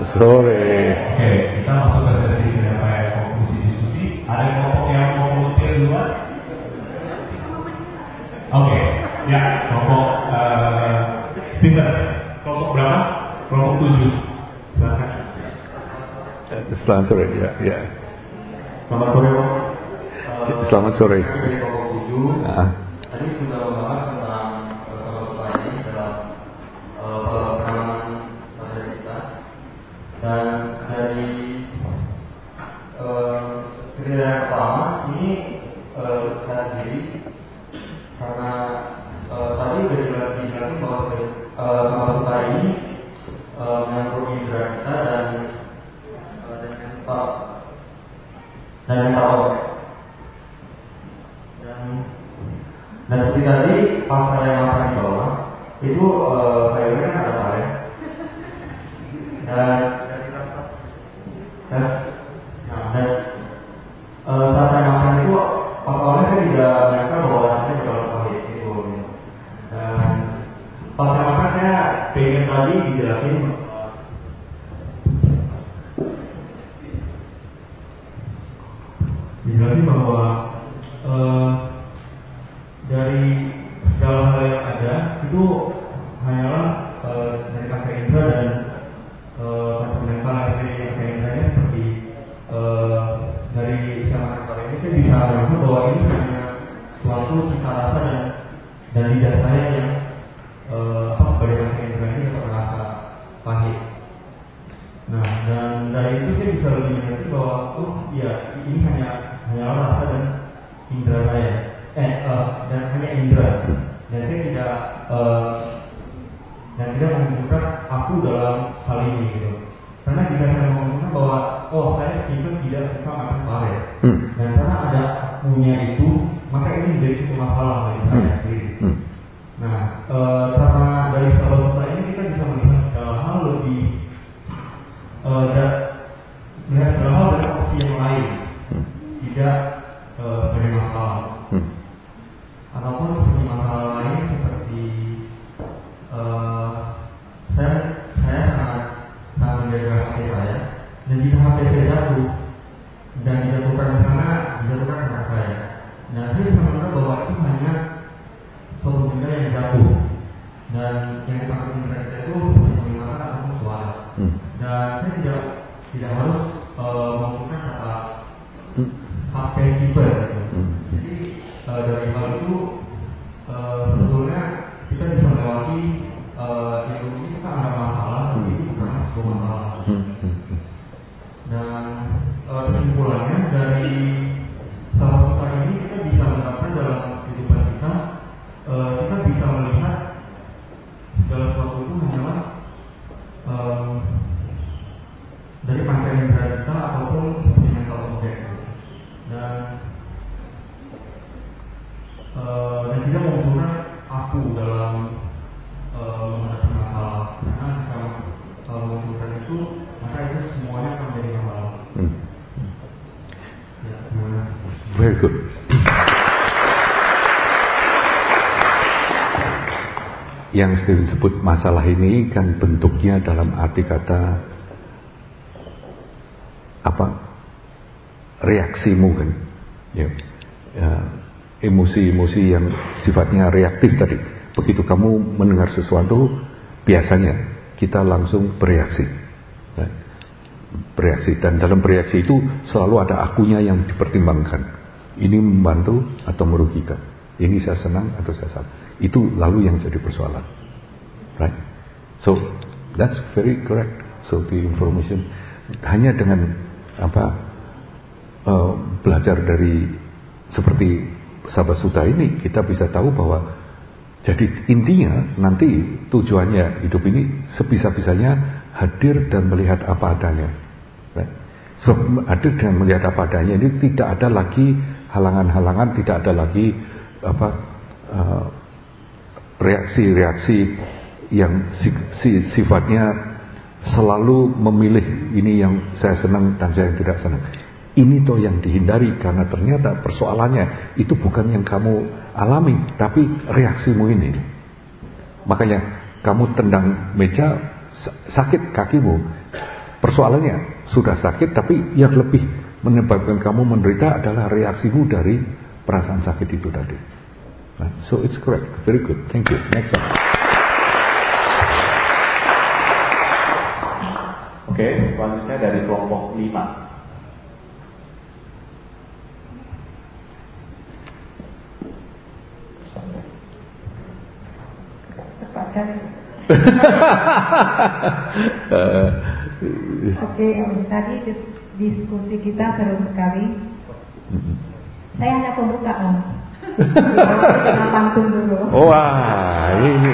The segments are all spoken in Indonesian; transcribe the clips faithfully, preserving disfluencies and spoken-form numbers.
sore. Oke, kita masuk ke sesi penyampaian konklusi diskusi. Ada kelompok yang mau volunteer duluan? Oke, ya kelompok uh, Peter. Kelompok berapa? Kelompok tujuh. Silakan. Selamat sore, ya, ya. Selamat sore, Pak. Uh, Selamat sore. Dari kelompok tujuh. Nah. Tadi sudah membahas tentang salah satu ini dalam penanganan pasien kita, dan dari kriteria yang pertama ini uh, saya sendiri karena uh, tadi sudah dijelasin bahwa salah satu ini uh, menyangkut indera kita dan uh, dan yang tak dan yang tahu dan dan seperti tadi pas saya makan di bawah itu uh, sayurnya ada pare dan dan nah dan uh, saat saya makan itu pas awalnya saya tidak menyangka bahwa rasanya terlalu pahit itu, dan pas saya makan saya pengen tadi dijelasin dijelasin bahwa uh, dari segala hal yang ada itu hanyalah uh, dari kakek indra dan konsep mental yang dari kakek indranya seperti uh, dari saya makan kali ini saya bisa melihat bahwa ini hanya suatu cita rasa dan dan lidah saya yang uh, apa sebagai kakek indra ini dapat merasa pahit. Nah, dan dari itu saya bisa lebih mengerti bahwa oh iya ini hanya hanyalah rasa dan indra saya. Eh, uh, dan hanya indera, dan saya tidak uh, dan tidak menunjukkan aku dalam hal ini gitu. Karena jika saya menunjukkan bahwa oh saya Steven tidak suka makan pare, hmm. dan karena ada akunya itu, maka ini menjadi suatu masalah bagi hmm. saya sendiri. Hmm. Nah, uh, karena dari sahabat ini kita bisa melihat segala hal lebih uh, dan melihat segala hal dari opsi yang lain, hmm. tidak uh, sebagai masalah. Hmm. Ataupun seperti masalah lain seperti uh, saya saya sangat sangat menjaga H P saya, dan jika H P saya jatuh dan dijatuhkan ke sana dijatuhkan ke saya, dan saya bisa menganggap bahwa itu hanya suatu benda yang jatuh, dan yang dipakai indera kita itu seperti penglihatan ataupun suara, hmm. dan saya tidak tidak harus uh, menggunakan kata hmm. H P keeper gitu. Hmm. Jadi uh, dari hal itu uh, sebetulnya kita bisa melewati uh, yang dulu itu kan ada masalah, tapi itu bukan sebuah masalah. Dan uh, kesimpulannya dari salah satu kali ini kita bisa menerapkan dalam kehidupan kita, uh, kita bisa melihat segala sesuatu itu hanyalah um, dari panca indera kita ataupun seperti mental object, dan Uh, dan tidak membutuhkan aku dalam uh, menghadapi masalah, karena jika uh, membutuhkan itu maka itu semuanya akan menjadi masalah. Hmm. Ya, very good. Yang disebut masalah ini kan bentuknya dalam arti kata apa? Reaksimu kan, ya. Ya. Emosi-emosi yang sifatnya reaktif tadi. Begitu kamu mendengar sesuatu, biasanya kita langsung bereaksi. Nah, bereaksi, dan dalam bereaksi itu selalu ada akunya yang dipertimbangkan. Ini membantu atau merugikan. Ini saya senang atau saya salah. Itu lalu yang jadi persoalan. Right? So, that's very correct. So, the information hanya dengan apa uh, belajar dari seperti sahabat Sudha ini, kita bisa tahu bahwa jadi intinya nanti tujuannya hidup ini sebisa-bisanya hadir dan melihat apa adanya, right? So hadir dan melihat apa adanya ini tidak ada lagi halangan-halangan, tidak ada lagi apa uh, reaksi-reaksi yang si, si, sifatnya selalu memilih ini yang saya senang dan saya tidak senang. Ini toh yang dihindari, karena ternyata persoalannya itu bukan yang kamu alami, tapi reaksimu ini. Makanya kamu tendang meja, sakit kakimu, persoalannya sudah sakit, tapi yang lebih menyebabkan kamu menderita adalah reaksimu dari perasaan sakit itu tadi. Right? So it's correct, very good, thank you. Next one. Oke, okay, selanjutnya dari kelompok lima. Oke, tadi diskusi kita seru sekali. Saya hanya pembuka, Om. Kita pantun dulu. Wah, ini.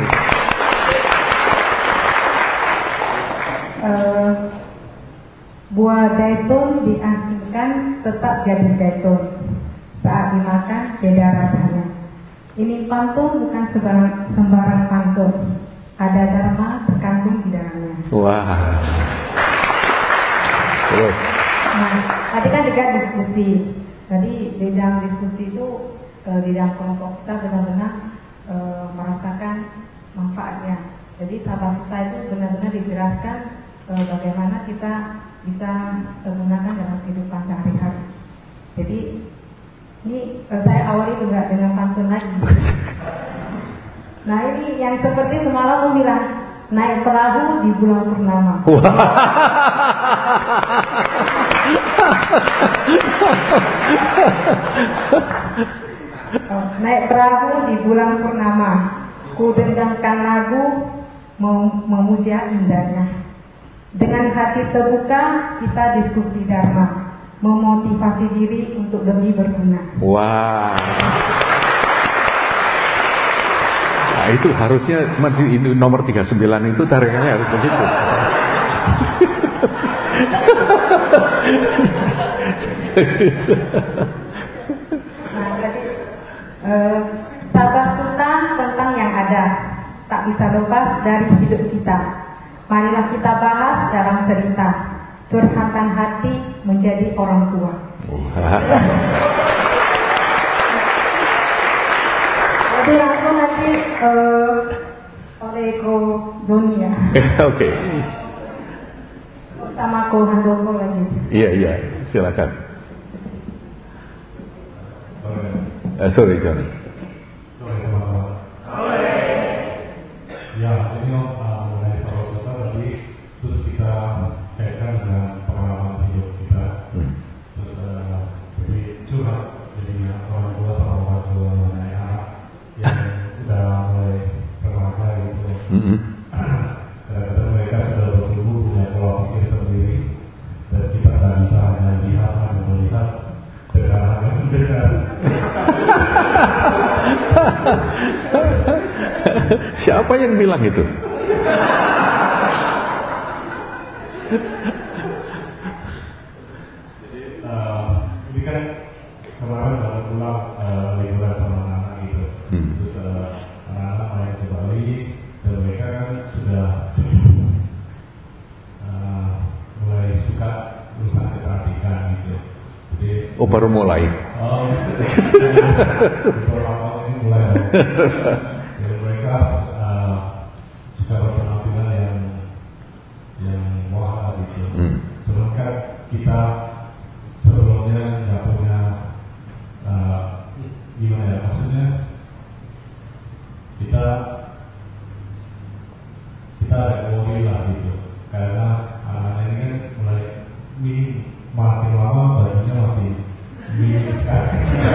Uh, buah zaitun diasinkan tetap jadi zaitun. Saat dimakan beda rasanya. Ini pantun bukan sembarang, sembarang pantun. Ada dharma terkandung di dalamnya. Wah. Terus. Nah, tadi kan juga diskusi. Tadi di dalam diskusi itu e, di dalam kelompok kita benar-benar e, merasakan manfaatnya. Jadi sabasutta itu benar-benar dijelaskan e, bagaimana kita bisa menggunakan dalam kehidupan sehari-hari. Jadi ini e, saya awali juga dengan pantun lagi. Nah ini yang seperti semalam aku bilang, naik perahu di bulan purnama. Oh, naik perahu di bulan purnama, ku dendangkan lagu memuja indahnya. Dengan hati terbuka kita diskusi dharma, memotivasi diri untuk lebih berguna. Wah. Nah, itu harusnya masih ini nomor tiga puluh sembilan itu tarikannya harus begitu. Nah, jadi eh, sabasutta tentang yang ada tak bisa lepas dari hidup kita. Marilah kita bahas dalam cerita curhatan hati menjadi orang tua. Jadi langsung nanti uh, oleh Ko Doni ya. Oke. Sama Ko Handoko lagi. Iya iya, silakan. Uh, sorry Johnny. Sorry teman-teman. Ya, ini uh, mengenai sabasutta tadi, terus kita kaitkan dengan pengalaman hidup kita. Hmm. Terus uh, jadi curhat jadinya orang tua sama orang tua mengenai anak yang sudah mulai remaja gitu. Mm-hmm. Kadang-kadang mereka sudah bertumbuh punya pola pikir sendiri dan kita tidak bisa hanya lihat hanya melihat dengar hanya mendengar. Siapa yang bilang itu? Jadi uh, ini kan kemarin baru pulang uh, liburan sama anak-anak gitu. Hmm. Terus uh, anak-anak main ke Bali dan mereka kan sudah uh, mulai suka urusan kecantikan gitu. Jadi oh baru mulai. Oh, beberapa tahun ini mulai. Jadi mereka uh, suka berpenampilan yang yang wah gitu. Hmm. Sedangkan kita sebelumnya nggak punya uh, gimana ya, maksudnya kita kita ada worry lah gitu karena anak-anak ini kan mulai mini, makin lama bajunya makin mini sekali.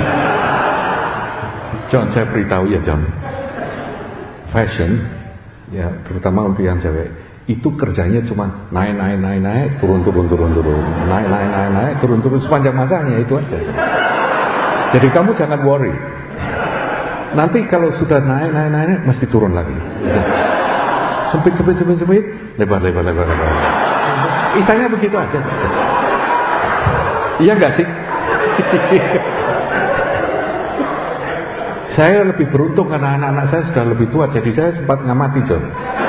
John, saya beritahu ya John, fashion ya terutama untuk yang cewek itu kerjanya cuma naik naik naik naik turun turun turun turun naik naik naik naik turun turun sepanjang masanya itu aja. Jadi kamu jangan worry. Nanti kalau sudah naik naik naik, naik mesti turun lagi. Sempit sempit sempit sempit lebar lebar lebar lebar. Isanya begitu aja. Iya nggak sih? Saya lebih beruntung karena anak-anak saya sudah lebih tua, jadi saya sempat ngamati John.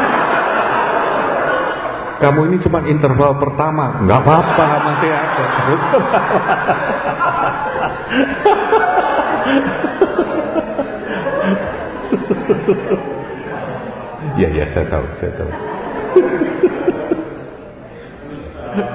Kamu ini cuma interval pertama, nggak apa-apa masih ada. Terus ya ya saya tahu saya tahu. Terus uh,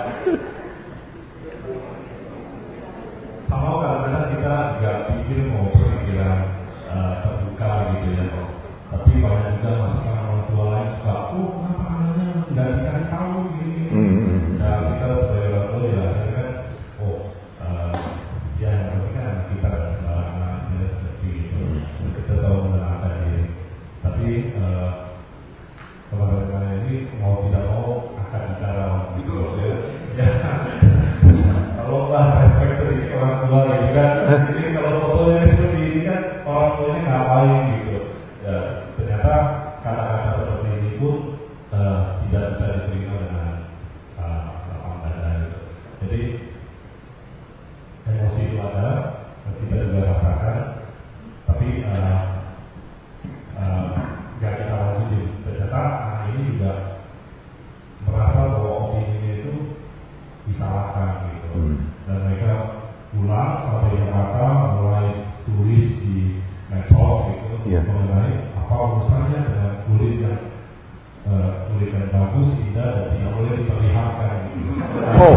yang bagus, indah, dan tidak boleh diperlihatkan. Oh.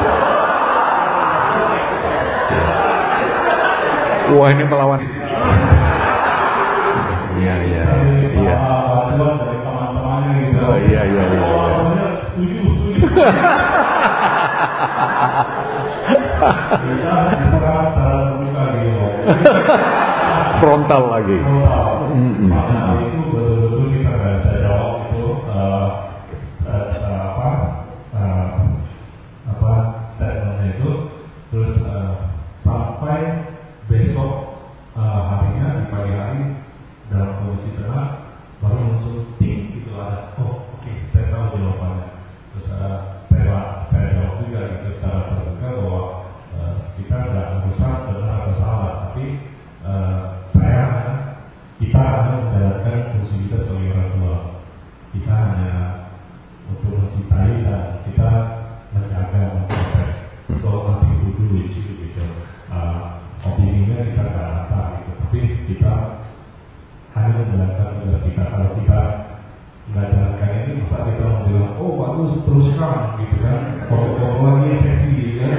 Wah, ini melawan. Iya, iya, iya. Bantuan dari teman-temannya gitu. Oh, iya, iya, iya. Awalnya setuju, setuju. Kita diserang secara terbuka gitu. Frontal lagi. Frontal. Mm-hmm. Maka itu betul-betul kita nggak bisa jawab itu uh, uh, uh, apa uh, apa statementnya itu. Terus uh, sampai besok uh, harinya di pagi hari dalam kondisi tenang baru muncul tim gitu ada. Oh oke okay, saya tahu jawabannya. Terus uh, saya saya jawab juga gitu secara terbuka bahwa uh, kita nggak berusaha benar atau salah, tapi uh, saya kita hanya menjalankan fungsi kita sebagai orang tua. Kita hanya untuk mencintai dan kita menjaga, memprotek. So nanti kudu lucu gitu. Uh, opininya kita nggak apa gitu, tapi kita hanya menjalankan tugas kita. Kalau kita nggak jalankan ini, masa kita mau bilang, oh bagus teruskan gitu kan, kalau lagi seksi gitu kan.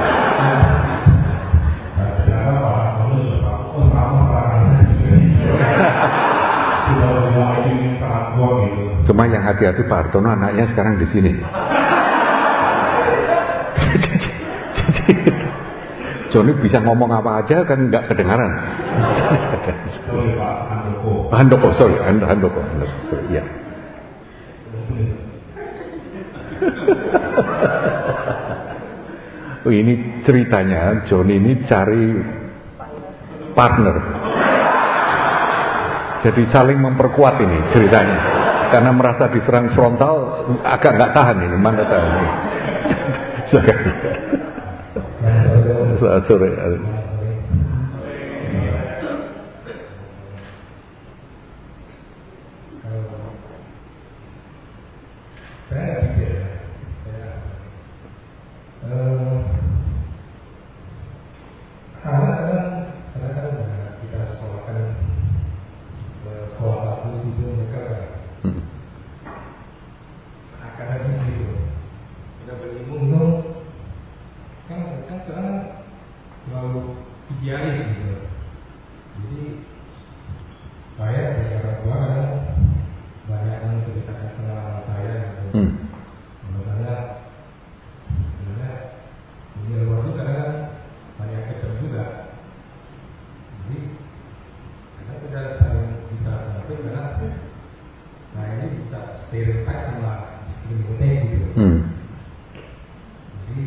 Nah, ternyata Pak Hartono juga sama, oh sama perangannya juga gitu. Sudah bilang ini sangat kuat gitu. Cuma yang hati-hati Pak Hartono anaknya sekarang di sini. Joni bisa ngomong apa aja kan nggak kedengaran. Sorry Pak Handoko. Handoko, sorry, Handoko, Handoko, sorry, ya. Oh, ini ceritanya Joni ini cari partner. Jadi saling memperkuat ini ceritanya. Karena merasa diserang frontal agak nggak tahan ini, mana tahan ini. Sore. Saya pikir, saya, eh, karena kan, karena kan kita sekolahkan sekolah bagus itu mereka kan akademis gitu. Kita berilmu itu kan kan sekarang terlalu idealis gitu. Jadi saya sebagai orang tua kan banyak yang menceritakan pengalaman saya gitu. Hmm. Sebenarnya sebenarnya ini luar juga kan banyak ketemu juga. Jadi karena kita saling bisa mengerti karena nah ini bisa stereotip sama discriminate gitu. Hmm. Jadi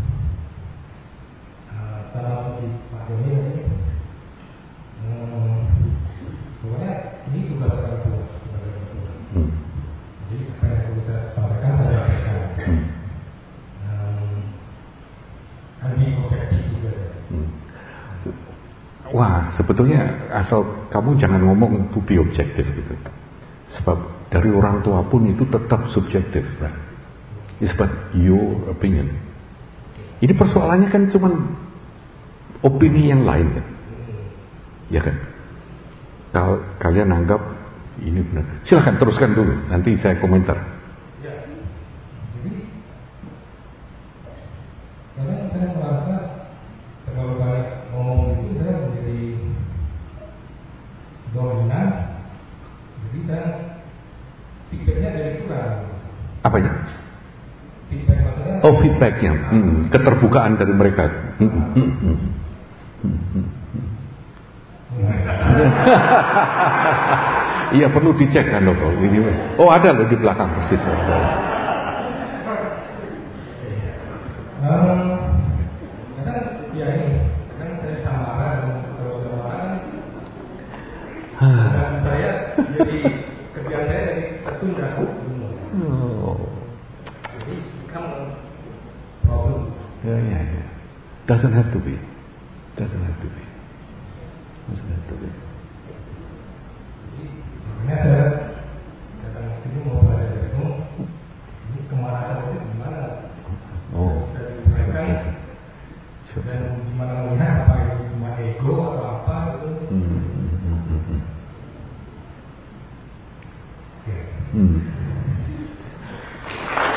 uh, termasuk di Pak Joni ini um, pokoknya ini tugas orang tua sebagai orang tua. Hmm. Jadi apa yang perlu saya sampaikan saya sampaikan. Hmm. Um, Anti objektif juga. Hmm. Wah, sebetulnya asal kamu jangan ngomong to be objektif gitu. Sebab dari orang tua pun itu tetap subjektif, right? It's about your opinion. Ini persoalannya kan cuma opini yang lain kan? Ya kan? Kalau kalian anggap ini benar, silahkan teruskan dulu. Nanti saya komentar. Ya, jadi karena saya merasa terlalu banyak ngomong itu saya menjadi dominan, jadi saya feedbacknya jadi kurang. Apa ya? Feedback maksudnya? Oh, feedbacknya, hmm, keterbukaan dari mereka. Hmm, hmm, hmm, hmm. Hmm, hmm. Iya perlu dicek kan loh ini. Oh ada loh di belakang persis. Um, kan ya ini kan saya samaran kalau samaran dan saya jadi kerjaan saya jadi tertunda. Oh. Jadi kamu problem. Ya ya ya. Doesn't have to be. Doesn't have to be. Doesn't have to be. Makanya saya datang ke sini mau belajar dari kamu. Ini kemarahan itu gimana? Oh. Dan diuraikan dan gimana melihat apa itu cuma ego atau apa itu. Hmm. Hmm. Hmm. Ya. Hmm.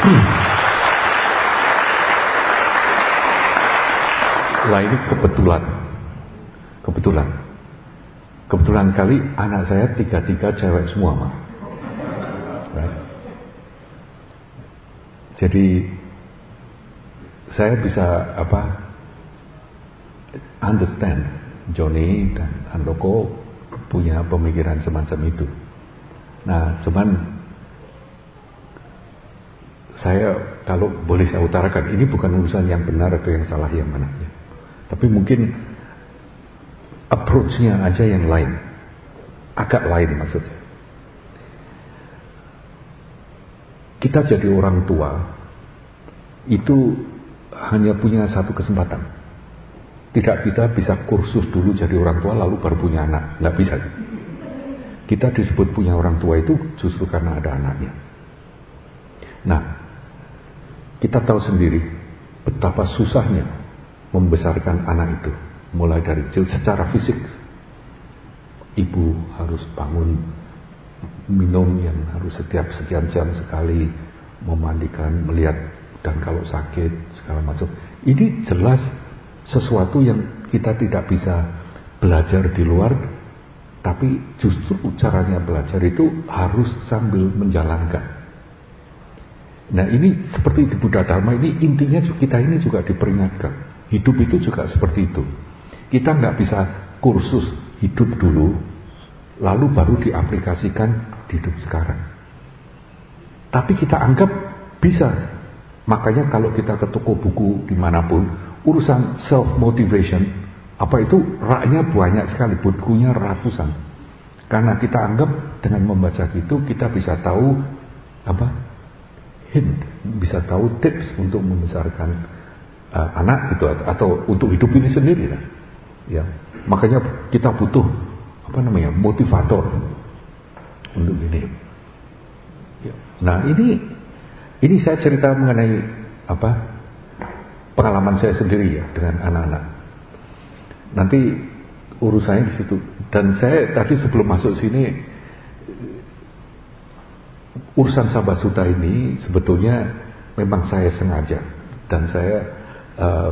Lah ini kebetulan, kebetulan, kebetulan sekali anak saya tiga-tiga cewek semua, Mas. Right? Jadi saya bisa apa? Understand Johnny dan Handoko punya pemikiran semacam itu. Nah, cuman saya kalau boleh saya utarakan, ini bukan urusan yang benar atau yang salah yang mana ya. Tapi mungkin approach-nya aja yang lain, agak lain maksudnya. Kita jadi orang tua itu hanya punya satu kesempatan. Tidak bisa bisa kursus dulu jadi orang tua lalu baru punya anak, nggak bisa. Kita disebut punya orang tua itu justru karena ada anaknya. Nah, kita tahu sendiri betapa susahnya membesarkan anak itu, mulai dari kecil secara fisik. Ibu harus bangun minum yang harus setiap sekian jam sekali, memandikan, melihat, dan kalau sakit segala macam. Ini jelas sesuatu yang kita tidak bisa belajar di luar, tapi justru caranya belajar itu harus sambil menjalankan. Nah ini seperti di Buddha Dharma ini, intinya kita ini juga diperingatkan. Hidup itu juga seperti itu. Kita nggak bisa kursus hidup dulu, lalu baru diaplikasikan di hidup sekarang. Tapi kita anggap bisa. Makanya kalau kita ke toko buku dimanapun, urusan self-motivation, apa itu raknya banyak sekali, bukunya ratusan. Karena kita anggap dengan membaca itu, kita bisa tahu apa hint, bisa tahu tips untuk membesarkan Uh, anak itu atau, atau untuk hidup ini sendiri lah, ya. Makanya kita butuh apa namanya motivator untuk ini. Ya. Nah ini ini saya cerita mengenai apa pengalaman saya sendiri ya dengan anak-anak. Nanti urusannya di situ. Dan saya tadi sebelum masuk sini, urusan Sabasuta ini sebetulnya memang saya sengaja dan saya Uh,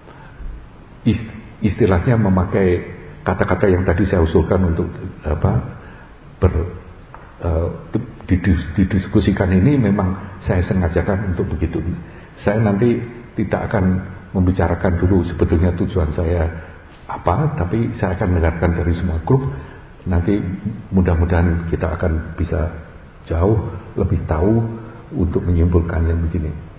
istilahnya memakai kata-kata yang tadi saya usulkan untuk apa ber, uh, didiskusikan ini memang saya sengajakan untuk begitu. Saya nanti tidak akan membicarakan dulu sebetulnya tujuan saya apa, tapi saya akan mendengarkan dari semua grup. Nanti mudah-mudahan kita akan bisa jauh lebih tahu untuk menyimpulkan yang begini.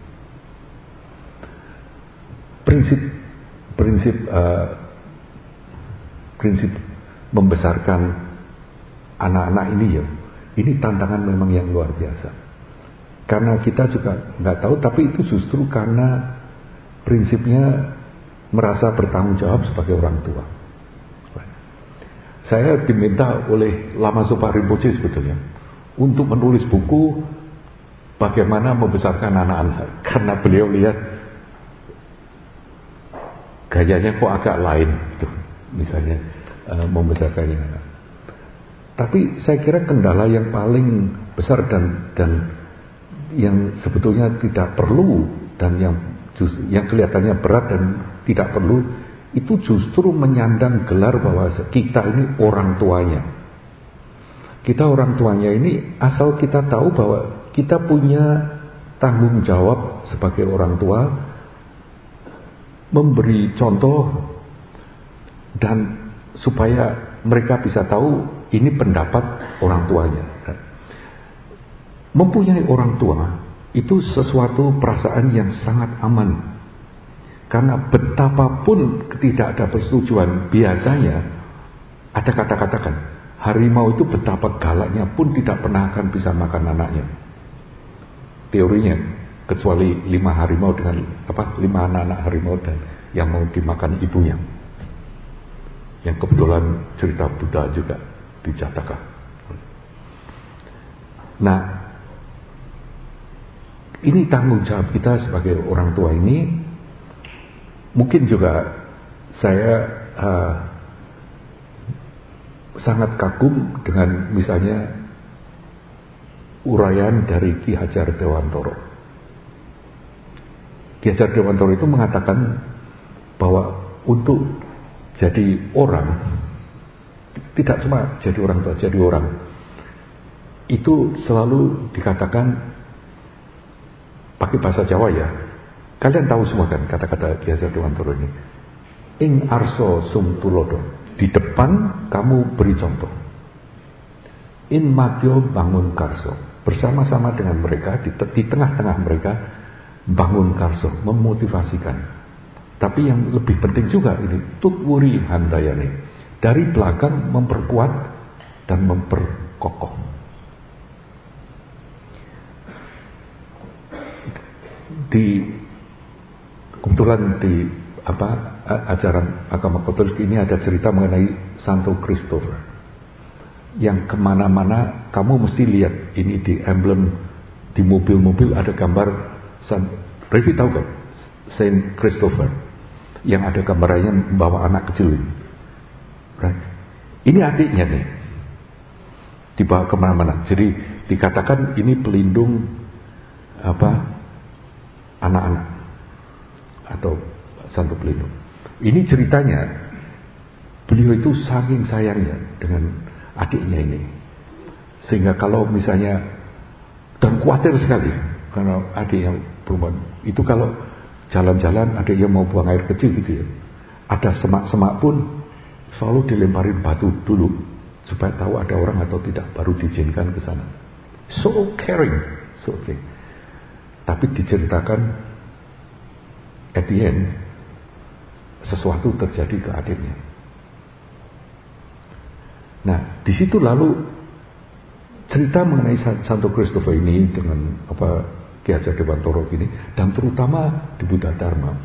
Prinsip prinsip uh, prinsip membesarkan anak-anak ini ya, ini tantangan memang yang luar biasa. Karena kita juga nggak tahu, tapi itu justru karena prinsipnya merasa bertanggung jawab sebagai orang tua. Saya diminta oleh Lama Zopa Rinpoche sebetulnya untuk menulis buku bagaimana membesarkan anak-anak, karena beliau lihat gayanya kok agak lain gitu, misalnya uh, membesarkannya. Tapi saya kira kendala yang paling besar dan dan yang sebetulnya tidak perlu dan yang just, yang kelihatannya berat dan tidak perlu itu justru menyandang gelar bahwa kita ini orang tuanya. Kita orang tuanya ini asal kita tahu bahwa kita punya tanggung jawab sebagai orang tua, memberi contoh dan supaya mereka bisa tahu ini pendapat orang tuanya. Mempunyai orang tua itu sesuatu perasaan yang sangat aman, karena betapapun tidak ada persetujuan, biasanya ada kata-kata kan, harimau itu betapa galaknya pun tidak pernah akan bisa makan anaknya. Teorinya, kecuali lima harimau dengan apa lima anak-anak harimau dan yang mau dimakan ibunya, yang kebetulan cerita Buddha juga di Jataka. Nah, ini tanggung jawab kita sebagai orang tua ini. Mungkin juga saya uh, sangat kagum dengan misalnya uraian dari Ki Hajar Dewantoro. Ki Hajar Dewantara itu mengatakan bahwa untuk jadi orang, tidak cuma jadi orang tua, jadi orang itu selalu dikatakan pakai bahasa Jawa ya. Kalian tahu semua kan kata-kata Ki Hajar Dewantara ini. Ing arso sum tulodo, di depan kamu beri contoh. In madyo bangun karso, bersama-sama dengan mereka, di, di tengah-tengah mereka bangun karso, memotivasikan. Tapi yang lebih penting juga ini, tutwuri handayani, dari belakang memperkuat dan memperkokoh. Di kebetulan di apa ajaran agama Katolik ini ada cerita mengenai Santo Christopher yang kemana-mana kamu mesti lihat ini di emblem di mobil-mobil ada gambar San, Revi tahu kan Saint Christopher yang ada gambarnya membawa anak kecil ini, right? Ini adiknya nih dibawa kemana-mana, jadi dikatakan ini pelindung apa anak-anak atau Santo Pelindung. Ini ceritanya beliau itu saking sayangnya dengan adiknya ini, sehingga kalau misalnya dan khawatir sekali karena adik yang perempuan itu kalau jalan-jalan adiknya mau buang air kecil gitu ya, ada semak-semak pun selalu dilemparin batu dulu supaya tahu ada orang atau tidak baru diizinkan ke sana. So caring, so okay. Tapi diceritakan at the end sesuatu terjadi ke adiknya. Nah, di situ lalu cerita mengenai Santo Christopher ini dengan apa Ki Hajar Dewantara ini, dan terutama di Buddha Dharma.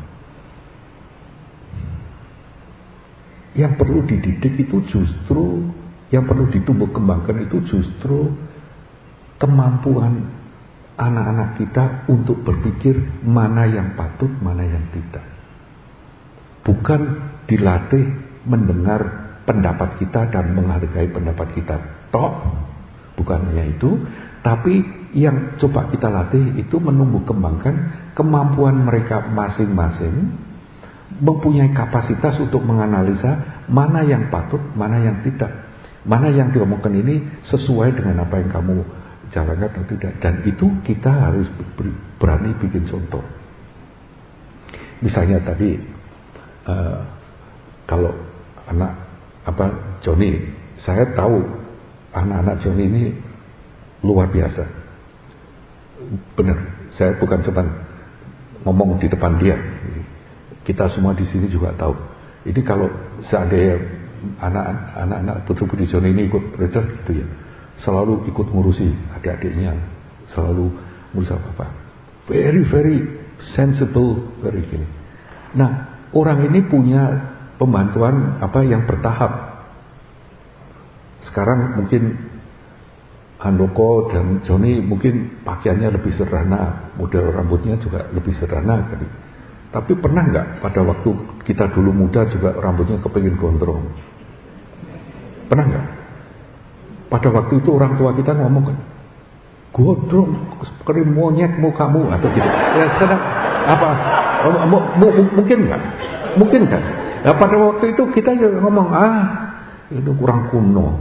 Yang perlu dididik itu justru, yang perlu ditumbuh kembangkan itu justru kemampuan anak-anak kita untuk berpikir mana yang patut, mana yang tidak. Bukan dilatih mendengar pendapat kita dan menghargai pendapat kita toh, bukan hanya itu, tapi yang coba kita latih itu menumbuh kembangkan kemampuan mereka masing-masing, mempunyai kapasitas untuk menganalisa mana yang patut, mana yang tidak, mana yang diomongkan ini sesuai dengan apa yang kamu jalankan atau tidak. Dan itu kita harus berani bikin contoh. Misalnya tadi Uh, kalau anak apa Johnny, saya tahu anak-anak Johnny ini luar biasa. Benar, saya bukan cuma ngomong di depan dia. Kita semua di sini juga tahu. Ini kalau seandainya anak-anak putri-putri Johnny ini ikut Richard gitu ya, selalu ikut ngurusi adik-adiknya, selalu ngurus apa-apa. Very very sensible, very gini. Nah, orang ini punya pembantuan apa yang bertahap. Sekarang mungkin Handoko dan Johnny mungkin pakaiannya lebih sederhana, model rambutnya juga lebih sederhana kali. Tapi pernah nggak pada waktu kita dulu muda juga rambutnya kepengin gondrong? Pernah nggak? Pada waktu itu orang tua kita ngomong kan, gondrong, seperti monyet mukamu atau gitu. Ya sedang apa? M- m- mungkin nggak? Mungkin kan? Nah, pada waktu itu kita ngomong, ah itu kurang kuno.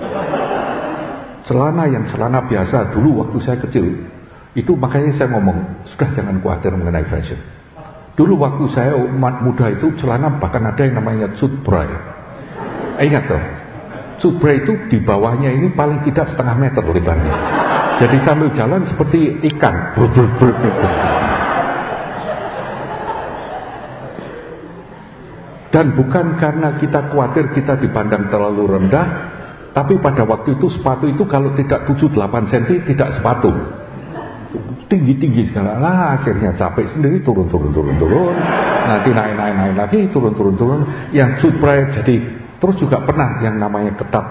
Celana yang celana biasa dulu waktu saya kecil itu, makanya saya ngomong sudah jangan khawatir mengenai fashion. Dulu waktu saya umat muda itu celana bahkan ada yang namanya sutbray. Ingat dong, sutbray itu di bawahnya ini paling tidak setengah meter lebarnya. Jadi sambil jalan seperti ikan. Brr, brr, brr, brr. Dan bukan karena kita khawatir kita dipandang terlalu rendah, tapi pada waktu itu sepatu itu kalau tidak tujuh delapan sentimeter tidak sepatu. Tinggi-tinggi sekali. Lah akhirnya capek sendiri, turun-turun turun-turun. Nanti naik-naik naik lagi, turun-turun turun. Yang sutbray jadi, terus juga pernah yang namanya ketat.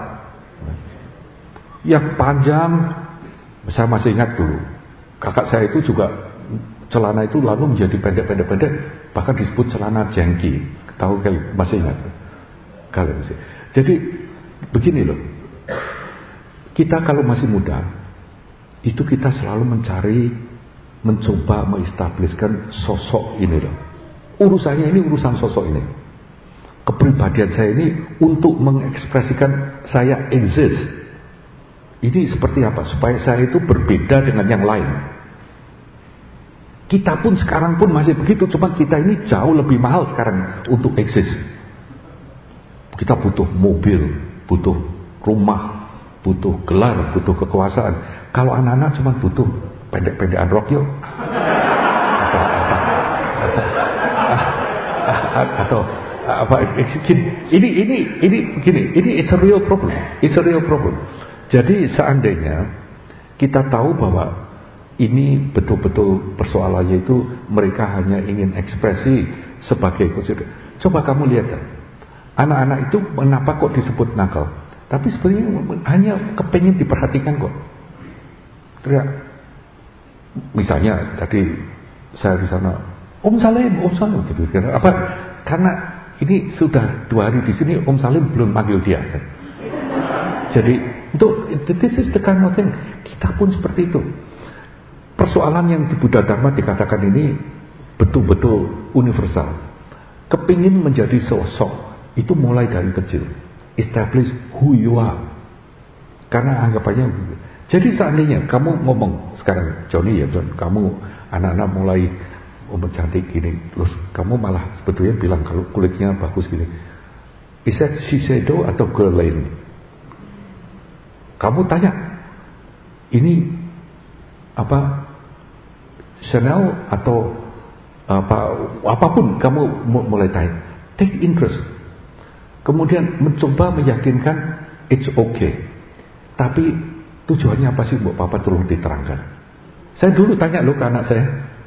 Yang panjang, saya masih ingat dulu. Kakak saya itu juga celana itu lalu menjadi pendek-pendek-pendek, bahkan disebut celana jengki. Tahu kali, masih ingat kalian masih. Jadi begini loh, kita kalau masih muda itu kita selalu mencari mencoba mengestabliskan sosok ini loh. Urusannya ini urusan sosok ini. Kepribadian saya ini untuk mengekspresikan saya exist. Ini seperti apa? Supaya saya itu berbeda dengan yang lain. Kita pun sekarang pun masih begitu, cuma kita ini jauh lebih mahal sekarang untuk exist. Kita butuh mobil, butuh rumah, butuh gelar, butuh kekuasaan. Kalau anak-anak cuma butuh pendek-pendekan rok yuk. Atau apa? Atau, atau apa? Ini ini ini begini. Ini it's a real problem. It's a real problem. Jadi seandainya kita tahu bahwa ini betul-betul persoalannya itu mereka hanya ingin ekspresi sebagai konsider. Coba kamu lihat kan, anak-anak itu kenapa kok disebut nakal? Tapi sebenarnya hanya kepengen diperhatikan kok. Teriak. Misalnya tadi saya di sana, Om Salim, Om Salim gitu. Apa? Karena ini sudah dua hari di sini, Om Salim belum panggil dia kan. Jadi untuk this is the kind of thing. Kita pun seperti itu. Persoalan yang di Buddha Dharma dikatakan ini betul-betul universal. Kepingin menjadi sosok itu mulai dari kecil. Establish who you are. Karena anggapannya. Jadi seandainya kamu ngomong sekarang, Johnny ya, John, kamu anak-anak mulai oh, cantik gini, terus kamu malah sebetulnya bilang kalau kulitnya bagus gini. Is that Shiseido atau Guerlain? Kamu tanya, ini apa? Chanel atau apa apapun kamu mulai tanya, take interest, kemudian mencoba meyakinkan it's okay. Tapi tujuannya apa sih, Bu Papa, tolong diterangkan. Saya dulu tanya loh ke anak saya,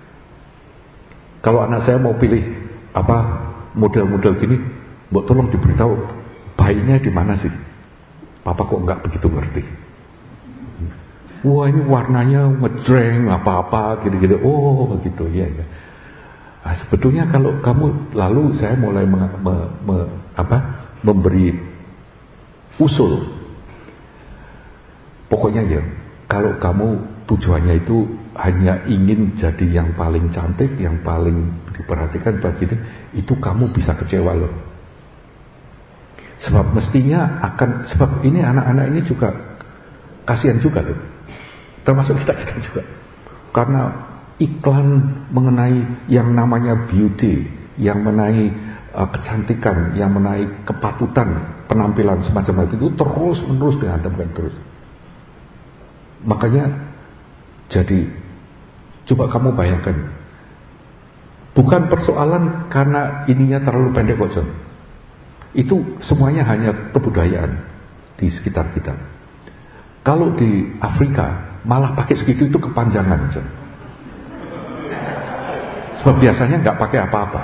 kalau anak saya mau pilih apa model-model gini, Bu tolong diberitahu baiknya di mana sih. Papa kok nggak begitu ngerti. Wah ini warnanya ngejreng apa-apa gitu-gitu. Oh begitu ya, ya. Nah, sebetulnya kalau kamu lalu saya mulai me, me, me, apa, memberi usul. Pokoknya ya, kalau kamu tujuannya itu hanya ingin jadi yang paling cantik, yang paling diperhatikan begitu, itu kamu bisa kecewa loh. Sebab mestinya akan, sebab ini anak-anak ini juga kasihan juga loh. Termasuk kita-kita juga. Karena iklan mengenai yang namanya beauty, yang mengenai uh, kecantikan, yang mengenai kepatutan, penampilan semacam itu, itu terus-menerus dihantamkan terus. Makanya jadi coba kamu bayangkan, bukan persoalan karena ininya terlalu pendek kok John. Itu semuanya hanya kebudayaan di sekitar kita. Kalau di Afrika malah pakai segitu itu kepanjangan, John. Sebab biasanya nggak pakai apa-apa.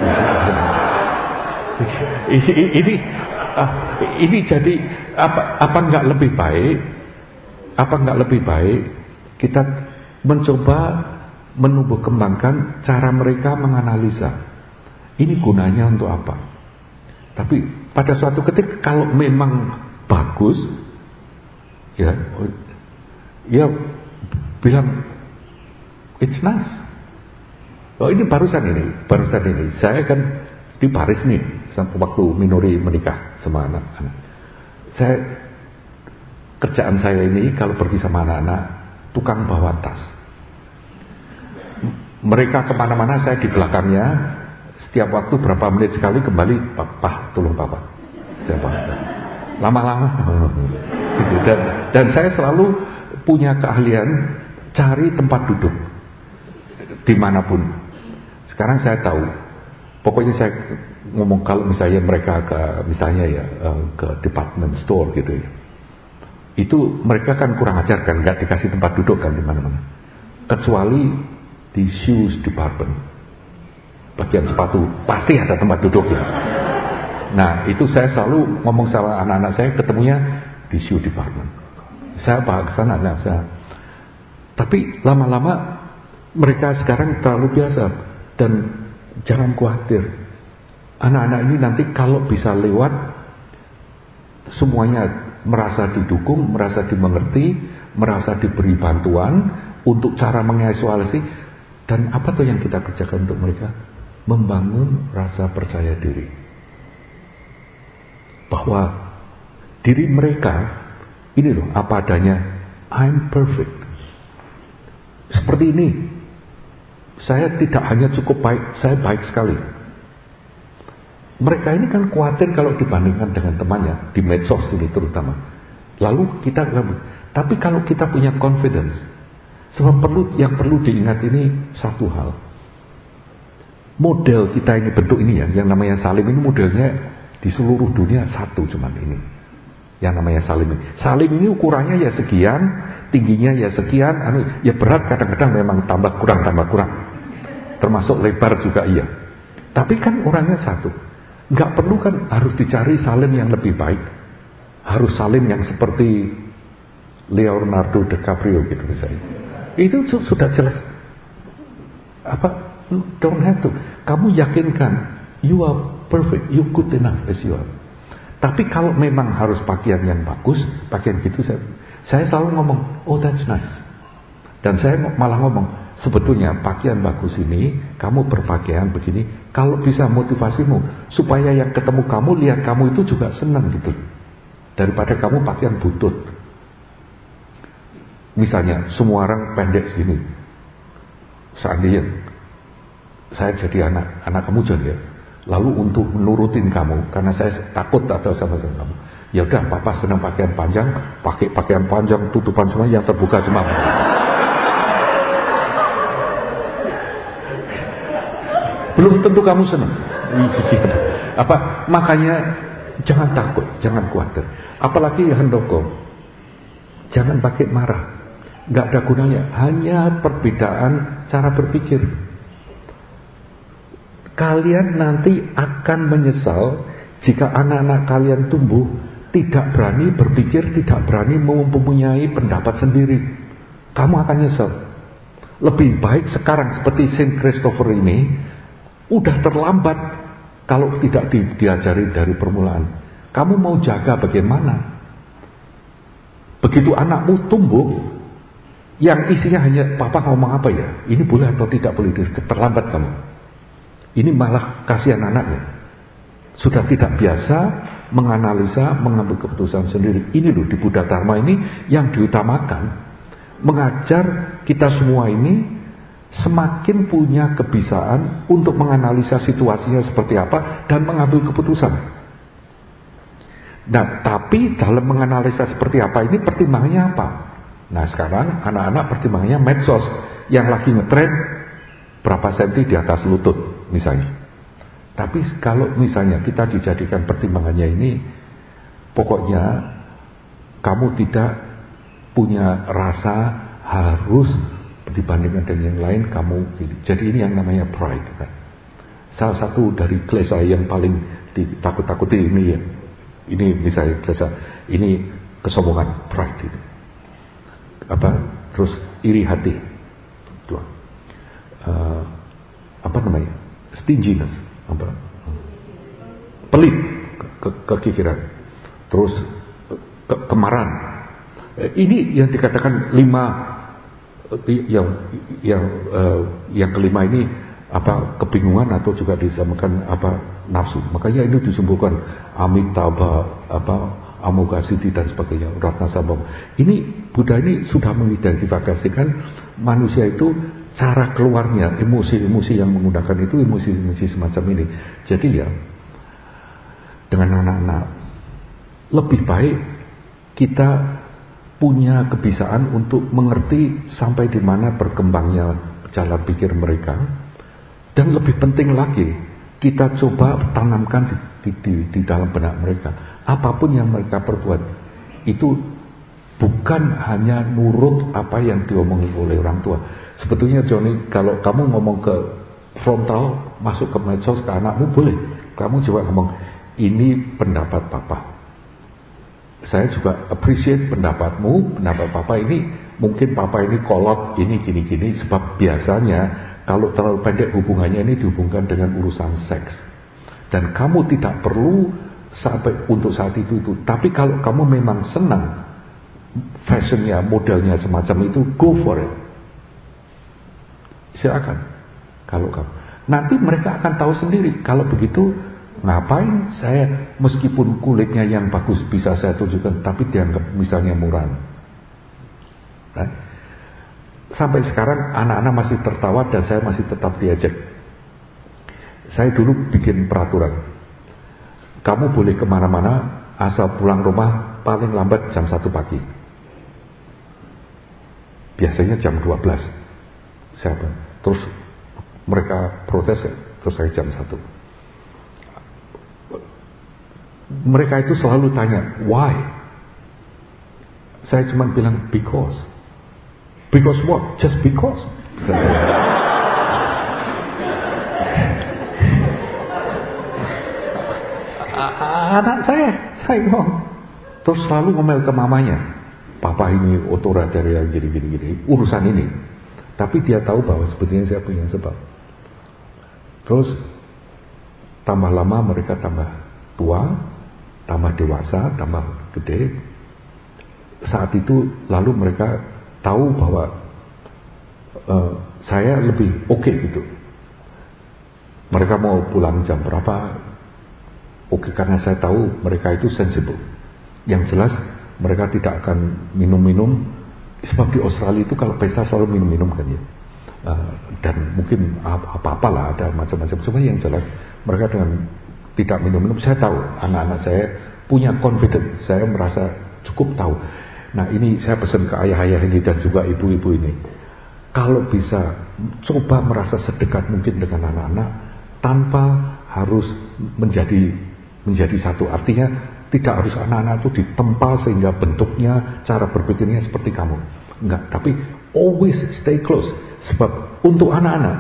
ini, ini, ini jadi apa? Apa nggak lebih baik? Apa nggak lebih baik kita mencoba menumbuh kembangkan cara mereka menganalisa. Ini gunanya untuk apa? Tapi pada suatu ketika kalau memang bagus, ya. Ya bilang it's nice. Oh ini barusan ini, barusan ini. Saya kan di Paris nih, sampai waktu Minori menikah sama anak-anak. Saya kerjaan saya ini kalau pergi sama anak-anak, tukang bawa tas. Mereka kemana-mana saya di belakangnya. Setiap waktu berapa menit sekali kembali, Papa, tolong Papa. Saya bawa. Lama-lama. Dan, dan saya selalu punya keahlian cari tempat duduk dimanapun. Sekarang saya tahu, pokoknya saya ngomong kalau misalnya mereka ke misalnya ya ke department store gitu ya, itu mereka kan kurang ajar kan, nggak dikasih tempat duduk kan di mana-mana, kecuali di shoes department, bagian sepatu pasti ada tempat duduk ya. Nah itu saya selalu ngomong sama anak-anak saya, ketemunya di shoe department. Saya bahas ke sana, nah, saya. Tapi lama-lama mereka sekarang terlalu biasa. Dan jangan khawatir, anak-anak ini nanti kalau bisa lewat, semuanya merasa didukung, merasa dimengerti, merasa diberi bantuan untuk cara mengevaluasi. Dan apa tuh yang kita kerjakan untuk mereka? Membangun rasa percaya diri. Bahwa diri mereka, ini loh apa adanya, I'm perfect. Seperti ini. Saya tidak hanya cukup baik, saya baik sekali. Mereka ini kan khawatir kalau dibandingkan dengan temannya, di medsos ini terutama. Lalu kita, tapi kalau kita punya confidence, sebab perlu, yang perlu diingat ini satu hal. Model kita ini, bentuk ini ya, yang namanya Salim ini modelnya di seluruh dunia satu cuman ini. Yang namanya Salim ini. Salim ini ukurannya ya sekian, tingginya ya sekian, anu ya berat kadang-kadang memang tambah kurang tambah kurang. Termasuk lebar juga iya. Tapi kan orangnya satu. Nggak perlu kan harus dicari Salim yang lebih baik. Harus Salim yang seperti Leonardo DiCaprio gitu misalnya. Itu sudah jelas. Apa? Don't have to. Kamu yakinkan you are perfect, you good enough as you are. Tapi kalau memang harus pakaian yang bagus, pakaian gitu saya, saya selalu ngomong, oh that's nice. Dan saya malah ngomong, sebetulnya pakaian bagus ini, kamu berpakaian begini, kalau bisa motivasimu, supaya yang ketemu kamu, lihat kamu itu juga senang gitu. Daripada kamu pakaian butut. Misalnya, semua orang pendek segini. Seandainya, saya jadi anak, anak kamu John ya. Lalu untuk menurutin kamu, karena saya takut atau sama-sama kamu, ya udah, papa senang pakaian panjang, pakai pakaian panjang, tutupan semua yang terbuka cuma. Belum tentu kamu senang. Apa? Makanya jangan takut, jangan khawatir. Apalagi Handoko, jangan pakai marah, nggak ada gunanya. Hanya perbedaan cara berpikir. Kalian nanti akan menyesal jika anak-anak kalian tumbuh tidak berani berpikir, tidak berani mempunyai pendapat sendiri. Kamu akan nyesal. Lebih baik sekarang seperti Saint Christopher ini, udah terlambat kalau tidak di, diajari dari permulaan. Kamu mau jaga bagaimana? Begitu anakmu tumbuh, yang isinya hanya papa ngomong apa ya, ini boleh atau tidak boleh, terlambat kamu. Ini malah kasihan anaknya. Sudah tidak biasa menganalisa, mengambil keputusan sendiri. Ini loh di Buddha Dharma ini yang diutamakan. Mengajar kita semua ini semakin punya kebiasaan untuk menganalisa situasinya seperti apa dan mengambil keputusan. Nah, tapi dalam menganalisa seperti apa ini pertimbangannya apa? Nah, sekarang anak-anak pertimbangannya medsos yang lagi ngetren berapa senti di atas lutut misalnya. Tapi kalau misalnya kita dijadikan pertimbangannya ini, pokoknya kamu tidak punya rasa harus dibandingkan dengan yang lain kamu gini. Jadi ini yang namanya pride kan. Salah satu dari klesa yang paling ditakut-takuti ini ya. Ini misalnya klesa, ini kesombongan, pride itu. Apa? Terus iri hati. Dua. Uh, apa namanya? Stinginess, apa? Pelit, ke kekikiran. Terus ke kemarahan. Ini yang dikatakan lima, yang yang uh, yang kelima ini apa, kebingungan atau juga disamakan apa, nafsu. Makanya ini disebutkan Amitabha, apa, Amoghasiddhi dan sebagainya, Ratna Sambhava. Ini Buddha ini sudah mengidentifikasikan manusia itu cara keluarnya, emosi-emosi yang menggunakan itu emosi-emosi semacam ini. Jadi ya, dengan anak-anak lebih baik kita punya kebiasaan untuk mengerti sampai di mana berkembangnya cara pikir mereka, dan lebih penting lagi kita coba tanamkan di, di, di, di dalam benak mereka. Apapun yang mereka perbuat itu bukan hanya nurut apa yang diomongin oleh orang tua. Sebetulnya Johnny, kalau kamu ngomong ke frontal, masuk ke medsos ke anakmu boleh. Kamu coba ngomong, ini pendapat papa. Saya juga appreciate pendapatmu, pendapat papa ini, mungkin papa ini kolot, ini gini-gini, sebab biasanya kalau terlalu pendek hubungannya ini dihubungkan dengan urusan seks. Dan kamu tidak perlu sampai untuk saat itu itu. Tapi kalau kamu memang senang fashionnya, modelnya semacam itu, go for it. silakan. Kalau kamu, nanti mereka akan tahu sendiri. Kalau begitu, ngapain saya meskipun kulitnya yang bagus bisa saya tunjukkan, tapi dianggap misalnya murah. Nah, sampai sekarang anak-anak masih tertawa dan saya masih tetap diajak. Saya dulu bikin peraturan, kamu boleh kemana-mana asal pulang rumah paling lambat jam satu pagi. Biasanya jam dua belas. Siapa? Terus mereka protes, terus saya jam satu. Mereka itu selalu tanya, why? Saya cuma bilang, because. Because what? Just because. Anak saya, saya ngomong. Terus selalu ngomel ke mamanya, papa ini otoriter gini-gini, urusan ini. Tapi dia tahu bahwa sebetulnya saya punya sebab. Terus tambah lama mereka tambah tua, tambah dewasa, tambah gede. Saat itu lalu mereka tahu bahwa uh, saya lebih oke okay gitu. Mereka mau pulang jam berapa? Oke, okay, karena saya tahu mereka itu sensible. Yang jelas mereka tidak akan minum-minum. Sebab di Australia itu kalau pesta selalu minum-minum kan ya. Uh, dan mungkin apa-apalah ada macam-macam. Cuma yang jelas mereka dengan tidak minum-minum. Saya tahu anak-anak saya punya confidence. Saya merasa cukup tahu. Nah ini saya pesan ke ayah-ayah ini dan juga ibu-ibu ini. Kalau bisa coba merasa sedekat mungkin dengan anak-anak tanpa harus menjadi menjadi satu. Artinya tidak harus anak-anak itu ditempa sehingga bentuknya, cara berpikirnya seperti kamu. Enggak, tapi always stay close. Sebab untuk anak-anak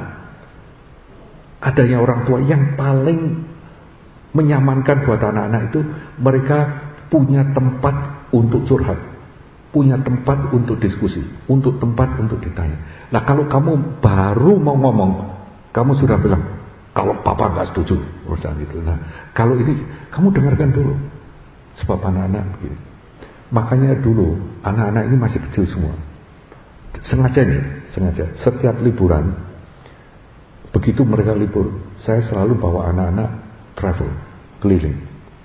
adanya orang tua yang paling menyamankan buat anak-anak itu mereka punya tempat untuk curhat, punya tempat untuk diskusi, untuk tempat untuk ditanya. Nah kalau kamu baru mau ngomong, kamu sudah bilang kalau papa nggak setuju urusan itu. Nah kalau ini kamu dengarkan dulu. Sebab anak-anak begini. Makanya dulu anak-anak ini masih kecil semua. Sengaja nih, sengaja. Setiap liburan, begitu mereka libur, saya selalu bawa anak-anak travel, keliling.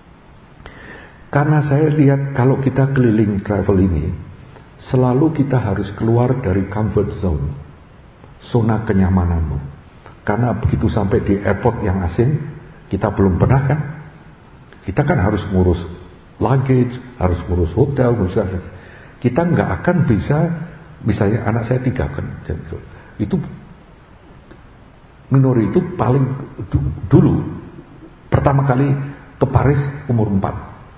Karena saya lihat kalau kita keliling travel ini, selalu kita harus keluar dari comfort zone, zona kenyamananmu. Karena begitu sampai di airport yang asing, kita belum pernah kan, kita kan harus ngurus luggage, harus ngurus hotel, misalnya. Kita nggak akan bisa, misalnya anak saya tiga kan, itu Minori itu paling dulu pertama kali ke Paris umur empat.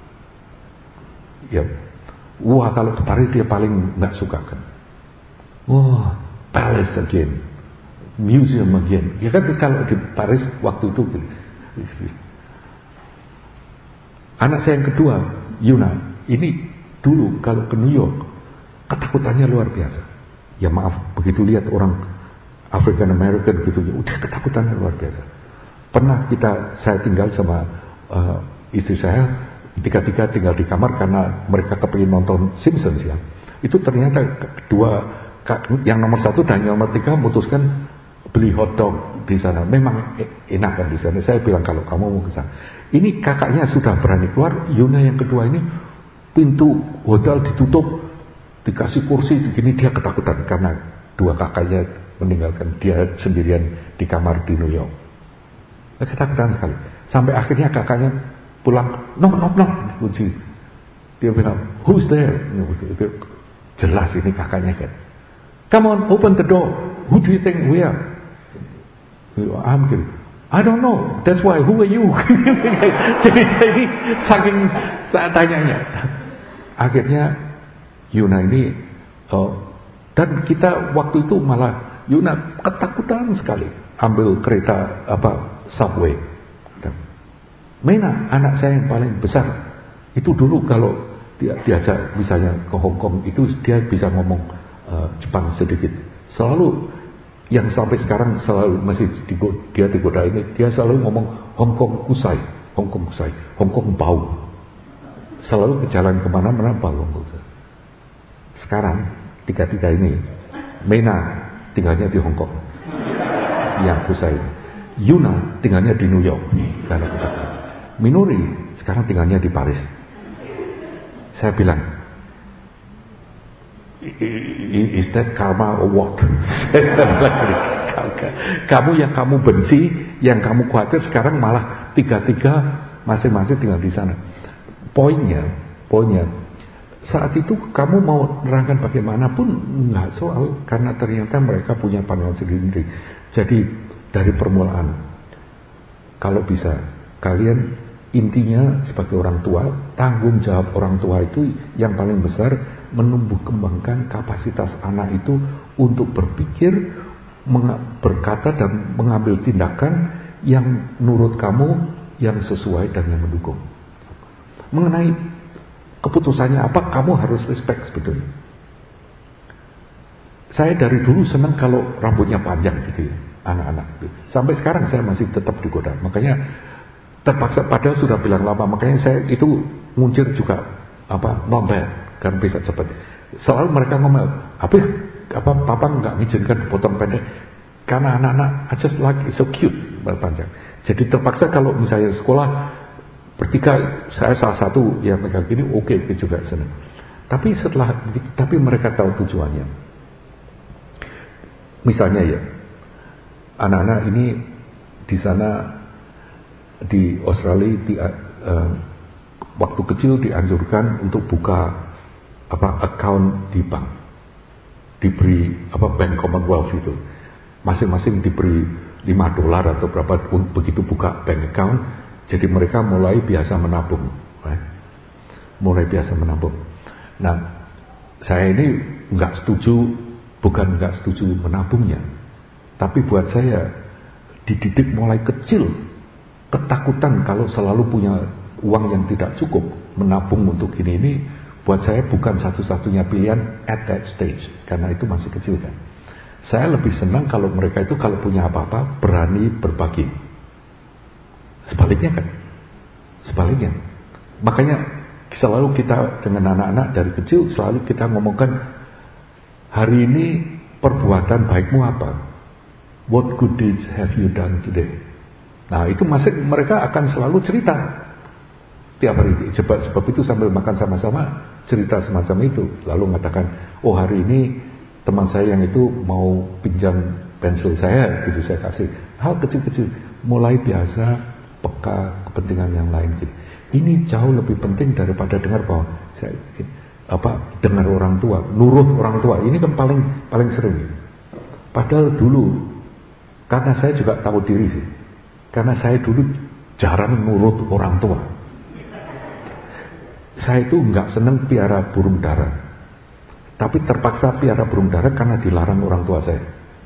Ya, wah kalau ke Paris dia paling nggak suka kan. Wah, Palace again, museum again. Ya kan kalau di Paris waktu itu. Anak saya yang kedua, Yuna, ini dulu kalau ke New York, ketakutannya luar biasa. Ya maaf, begitu lihat orang African American gitu, udah ketakutannya luar biasa. Pernah kita, saya tinggal sama uh, istri saya, tiga-tiga tinggal di kamar karena mereka kepingin nonton Simpsons ya. Itu ternyata dua, yang nomor satu dan yang nomor tiga memutuskan beli hotdog di sana. Memang enak kan di sana. Saya bilang kalau kamu mau ke sana. Ini kakaknya sudah berani keluar. Yuna yang kedua ini pintu hotel ditutup, dikasih kursi begini, dia ketakutan karena dua kakaknya meninggalkan dia sendirian di kamar di New York. Dia ketakutan sekali. Sampai akhirnya kakaknya pulang, knock knock knock, kunci. Dia bilang, who's there? Jelas ini kakaknya kan. Come on, open the door. Who do you think we are? I'm kidding. I don't know. That's why. Who are you? Jadi ini saking tanyanya. Akhirnya Yuna ini, oh, dan kita waktu itu malah Yuna ketakutan sekali ambil kereta apa subway. Mena, anak saya yang paling besar, itu dulu kalau dia diajak misalnya ke Hong Kong itu dia bisa ngomong uh, Jepang sedikit. Selalu yang sampai sekarang selalu masih digoda, dia digoda ini, dia selalu ngomong Hong Kong kusai, Hong Kong kusai, Hong Kong bau. Selalu ke jalan kemana-mana bau Hong Kong. Sekarang tiga-tiga ini, Mena tinggalnya di Hong Kong. yang Hussein. Yuna tinggalnya di New York karena ketakutan. Minori sekarang tinggalnya di Paris. Saya bilang, is that karma or what? Kamu yang kamu benci, yang kamu khawatir sekarang malah tiga-tiga masing-masing tinggal di sana. Poinnya, poinnya saat itu kamu mau nerangkan bagaimanapun nggak soal, karena ternyata mereka punya pandangan sendiri. Jadi dari permulaan, kalau bisa kalian intinya sebagai orang tua, tanggung jawab orang tua itu yang paling besar, menumbuh kembangkan kapasitas anak itu untuk berpikir, berkata dan mengambil tindakan yang menurut kamu yang sesuai dan yang mendukung. Mengenai keputusannya apa, kamu harus respect sebetulnya. Saya dari dulu senang kalau rambutnya panjang gitu ya, anak-anak. Sampai sekarang saya masih tetap digoda. Makanya terpaksa, padahal sudah bilang lama, makanya saya itu muncul juga apa not bad, kan bisa cepat. Selalu mereka ngomel, apa apa papa nggak ngizinkan dipotong pendek karena anak-anak I just like it so cute berpanjang. Jadi terpaksa kalau misalnya sekolah bertiga, saya salah satu yang megang gini, oke okay, juga senang. Tapi setelah tapi mereka tahu tujuannya. Misalnya ya, anak-anak ini di sana di Australia di, uh, waktu kecil dianjurkan untuk buka apa account di bank, diberi apa Bank Commonwealth itu, masing-masing diberi lima dolar atau berapa, begitu buka bank account, jadi mereka mulai biasa menabung, right? mulai biasa menabung. Nah, saya ini nggak setuju, bukan nggak setuju menabungnya, tapi buat saya dididik mulai kecil ketakutan kalau selalu punya uang yang tidak cukup, menabung untuk ini ini buat saya bukan satu-satunya pilihan at that stage, karena itu masih kecil kan. Saya lebih senang kalau mereka itu kalau punya apa-apa berani berbagi. Sebaliknya kan, sebaliknya. Makanya selalu kita dengan anak-anak dari kecil selalu kita ngomongkan, hari ini perbuatan baikmu apa? What good deeds have you done today? Nah itu masih mereka akan selalu cerita tiap hari. Sebab, sebab itu sambil makan sama-sama cerita semacam itu. Lalu mengatakan, oh hari ini teman saya yang itu mau pinjam pensil saya, gitu saya kasih. Hal kecil-kecil, mulai biasa peka kepentingan yang lain. Gitu. Ini jauh lebih penting daripada dengar bahwa saya apa dengar orang tua, nurut orang tua. Ini kan paling paling sering. Padahal dulu, karena saya juga tahu diri sih. Karena saya dulu jarang nurut orang tua. Saya itu nggak seneng piara burung dara, tapi terpaksa piara burung dara karena dilarang orang tua saya.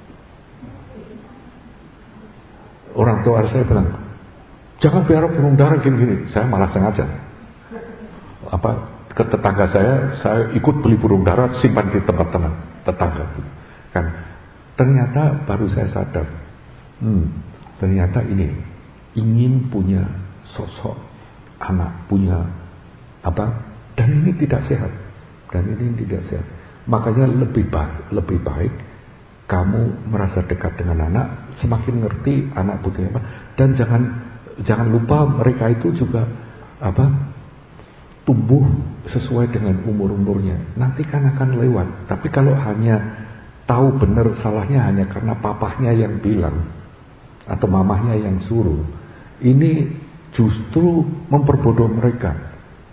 Orang tua saya bilang, jangan piara burung dara gini-gini. Saya malah sengaja. Apa ke tetangga saya, saya ikut beli burung dara, simpan di tempat tenang tetangga. Kan, ternyata baru saya sadar, hmm, ternyata ini ingin punya sosok anak, punya apa, dan ini tidak sehat, dan ini tidak sehat. Makanya lebih baik, lebih baik kamu merasa dekat dengan anak, semakin ngerti anak butuh apa, dan jangan jangan lupa mereka itu juga apa tumbuh sesuai dengan umur-umurnya. Nanti kan akan lewat. Tapi kalau hanya tahu benar salahnya hanya karena papahnya yang bilang atau mamahnya yang suruh, ini justru memperbodoh mereka.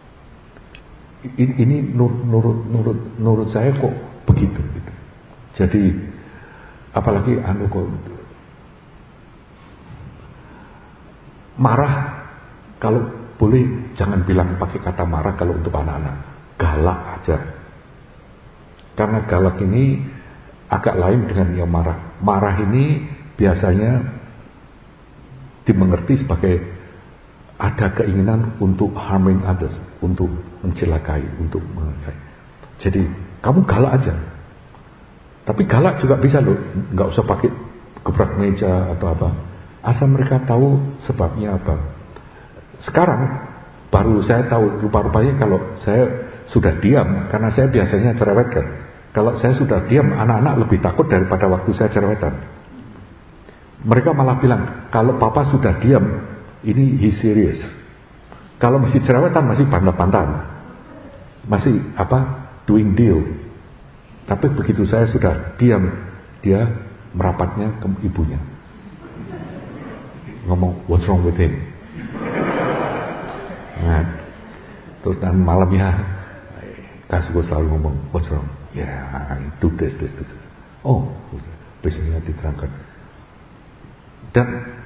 Ini nurut nurut nurut nurut saya kok begitu gitu. Jadi apalagi anu kok marah, kalau boleh jangan bilang pakai kata marah kalau untuk anak-anak, galak aja. Karena galak ini agak lain dengan yang marah. Marah ini biasanya dimengerti sebagai ada keinginan untuk harming others, untuk mencelakai, untuk mengakai. Jadi kamu galak aja. Tapi galak juga bisa loh, nggak usah pakai gebrak meja atau apa. Asal mereka tahu sebabnya apa. Sekarang baru saya tahu rupa-rupanya kalau saya sudah diam, karena saya biasanya cerewetkan. Kalau saya sudah diam, anak-anak lebih takut daripada waktu saya cerewetan. Mereka malah bilang, kalau papa sudah diam, ini he serious. Kalau masih cerewetan, masih bantah-bantahan, masih apa, doing deal. Tapi begitu saya sudah diam, dia merapatnya ke ibunya, ngomong, what's wrong with him? Nah, terus dan malamnya kasihku selalu ngomong, what's wrong? Ya, yeah, I do this, this, this. Oh, besoknya diterangkan. Dan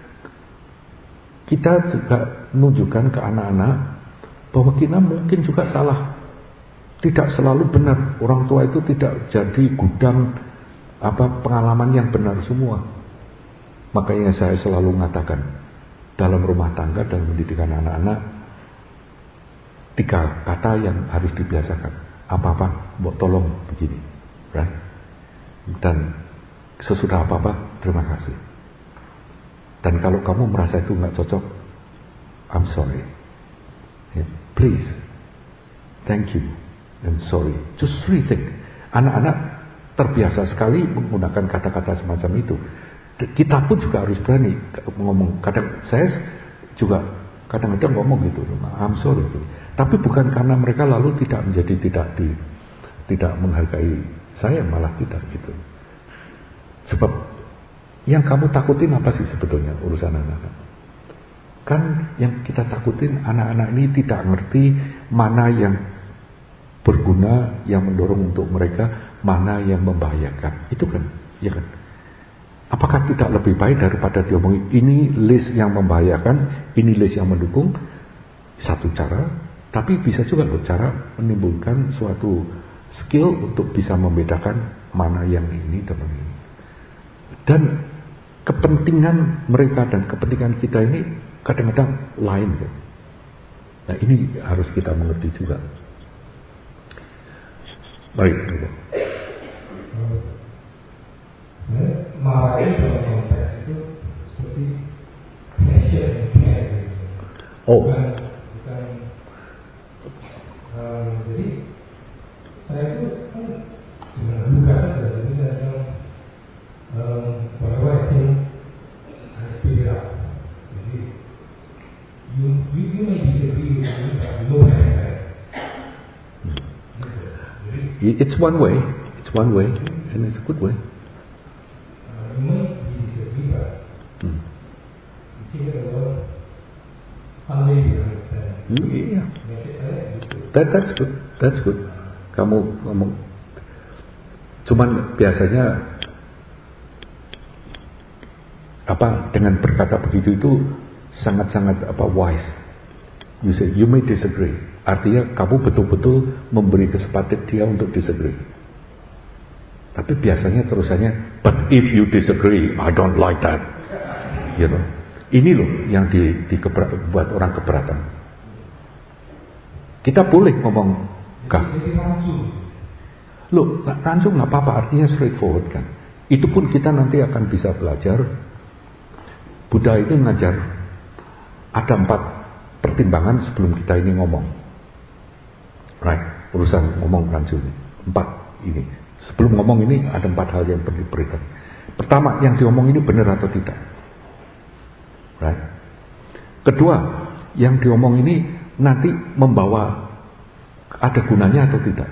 kita juga menunjukkan ke anak-anak bahwa kita mungkin juga salah. Tidak selalu benar. Orang tua itu tidak jadi gudang apa pengalaman yang benar semua. Makanya saya selalu mengatakan, dalam rumah tangga dan pendidikan anak-anak, tiga kata yang harus dibiasakan. Apa-apa, mbok tolong begini, right? Dan sesudah apa-apa, terima kasih. Dan kalau kamu merasa itu nggak cocok, I'm sorry. Yeah, please, thank you, and sorry. Just rethink. Anak-anak terbiasa sekali menggunakan kata-kata semacam itu. Kita pun juga harus berani ngomong. Kadang saya juga kadang-kadang ngomong gitu, I'm sorry. Tapi bukan karena mereka lalu tidak menjadi tidak di, tidak menghargai saya, malah tidak gitu. Sebab yang kamu takutin apa sih sebetulnya urusan anak-anak? Kan yang kita takutin anak-anak ini tidak ngerti mana yang berguna, yang mendorong untuk mereka, mana yang membahayakan. Itu kan, ya kan? Apakah tidak lebih baik daripada diomongin ini list yang membahayakan, ini list yang mendukung? Satu cara, tapi bisa juga loh cara menimbulkan suatu skill untuk bisa membedakan mana yang ini dan ini. Dan kepentingan mereka dan kepentingan kita ini kadang-kadang lain. Nah ini harus kita mengerti juga. Baik. Saya marahnya dalam konteks itu seperti passion and care. Oh. Bukan, bukan um, jadi saya itu kan dengan buka saja. Jadi saya bilang um, whatever I think I speak it up. Jadi you you, you may disagree with me, but you know what I said. It's one way. It's one way, and it's a good way. Uh, you may disagree, but Hmm. you think it over. Only you understand. Hmm, yeah. Message saya gitu. That, that's good. That's good. Kamu ngomong. Cuman biasanya apa dengan berkata begitu itu sangat-sangat apa wise. You say you may disagree. Artinya kamu betul-betul memberi kesempatan dia untuk disagree. Tapi biasanya terusannya, but if you disagree, I don't like that. You know. Ini loh yang di, di keber, buat orang keberatan. Kita boleh ngomong kah? Loh, rancu nggak apa-apa, artinya straightforward kan. Itu pun kita nanti akan bisa belajar. Buddha itu mengajar ada empat pertimbangan sebelum kita ini ngomong. Right, urusan ngomong rancu ini. Empat ini. Sebelum ngomong ini ada empat hal yang perlu diberikan. Pertama, yang diomong ini benar atau tidak. Right. Kedua, yang diomong ini nanti membawa ada gunanya atau tidak.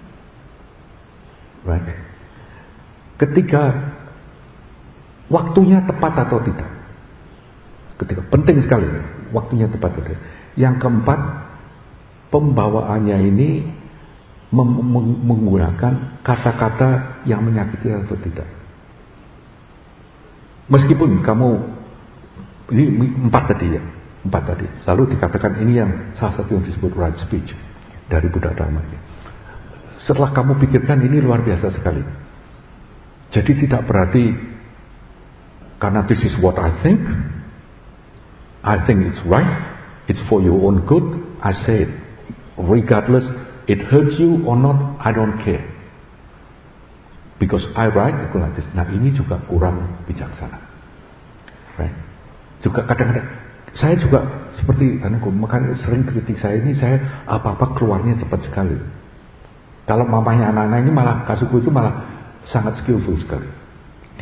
Right. Ketiga, waktunya tepat atau tidak. Ketiga, penting sekali waktunya tepat atau tidak. Yang keempat, pembawaannya ini mem- mem- menggunakan kata-kata yang menyakiti atau tidak. Meskipun kamu ini empat tadi ya, empat tadi. Lalu dikatakan ini yang salah satu yang disebut right speech dari Buddha Dharma. Setelah kamu pikirkan ini luar biasa sekali. Jadi tidak berarti karena this is what I think, I think it's right, it's for your own good, I say it. Regardless it hurts you or not, I don't care. Because I right, aku like this. Nah ini juga kurang bijaksana. Right? Juga kadang-kadang saya juga seperti makanya sering kritik saya ini, saya apa-apa keluarnya cepat sekali. Kalau mamanya anak-anak ini malah kasuku itu malah sangat skillful sekali.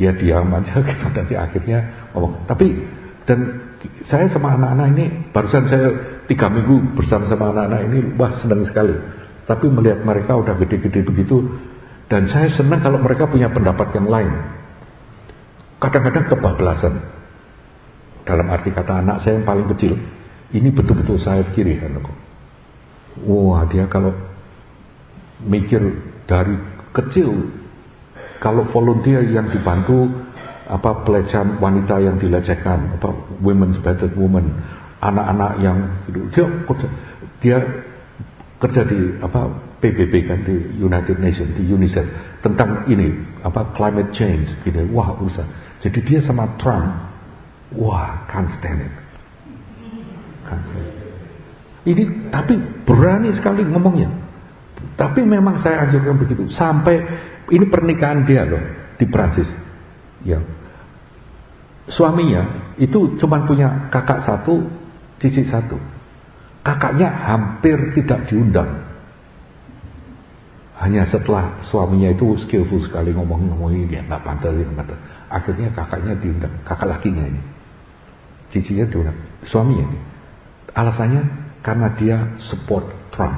dia diam aja gitu, nanti akhirnya ngomong. Tapi dan saya sama anak-anak ini, barusan saya tiga minggu bersama-sama anak-anak ini, wah senang sekali. Tapi melihat mereka udah gede-gede begitu, dan saya senang kalau mereka punya pendapat yang lain. Kadang-kadang kebablasan. Dalam arti kata anak saya yang paling kecil, ini betul-betul saya kiri anakku. Wah dia kalau mikir dari kecil, kalau volunteer yang dibantu apa pelecehan wanita yang dilecehkan, apa women's battered woman, anak-anak yang dia dia kerja di apa P B B kan, di United Nations, di UNICEF tentang ini apa climate change gitu. Wah urusan. Jadi dia sama Trump, wah can't stand it. Can't stand it. Ini tapi berani sekali ngomongnya. Tapi memang saya anjurkan begitu. Sampai ini pernikahan dia loh di Prancis. Ya. Suaminya itu cuma punya kakak satu, cici satu. Kakaknya hampir tidak diundang. Hanya setelah suaminya itu skillful sekali ngomong-ngomong ini, nggak pantas ini, pantas. Akhirnya kakaknya diundang, kakak lakinya ini, cicinya diundang, suaminya ini. Alasannya karena dia support Trump.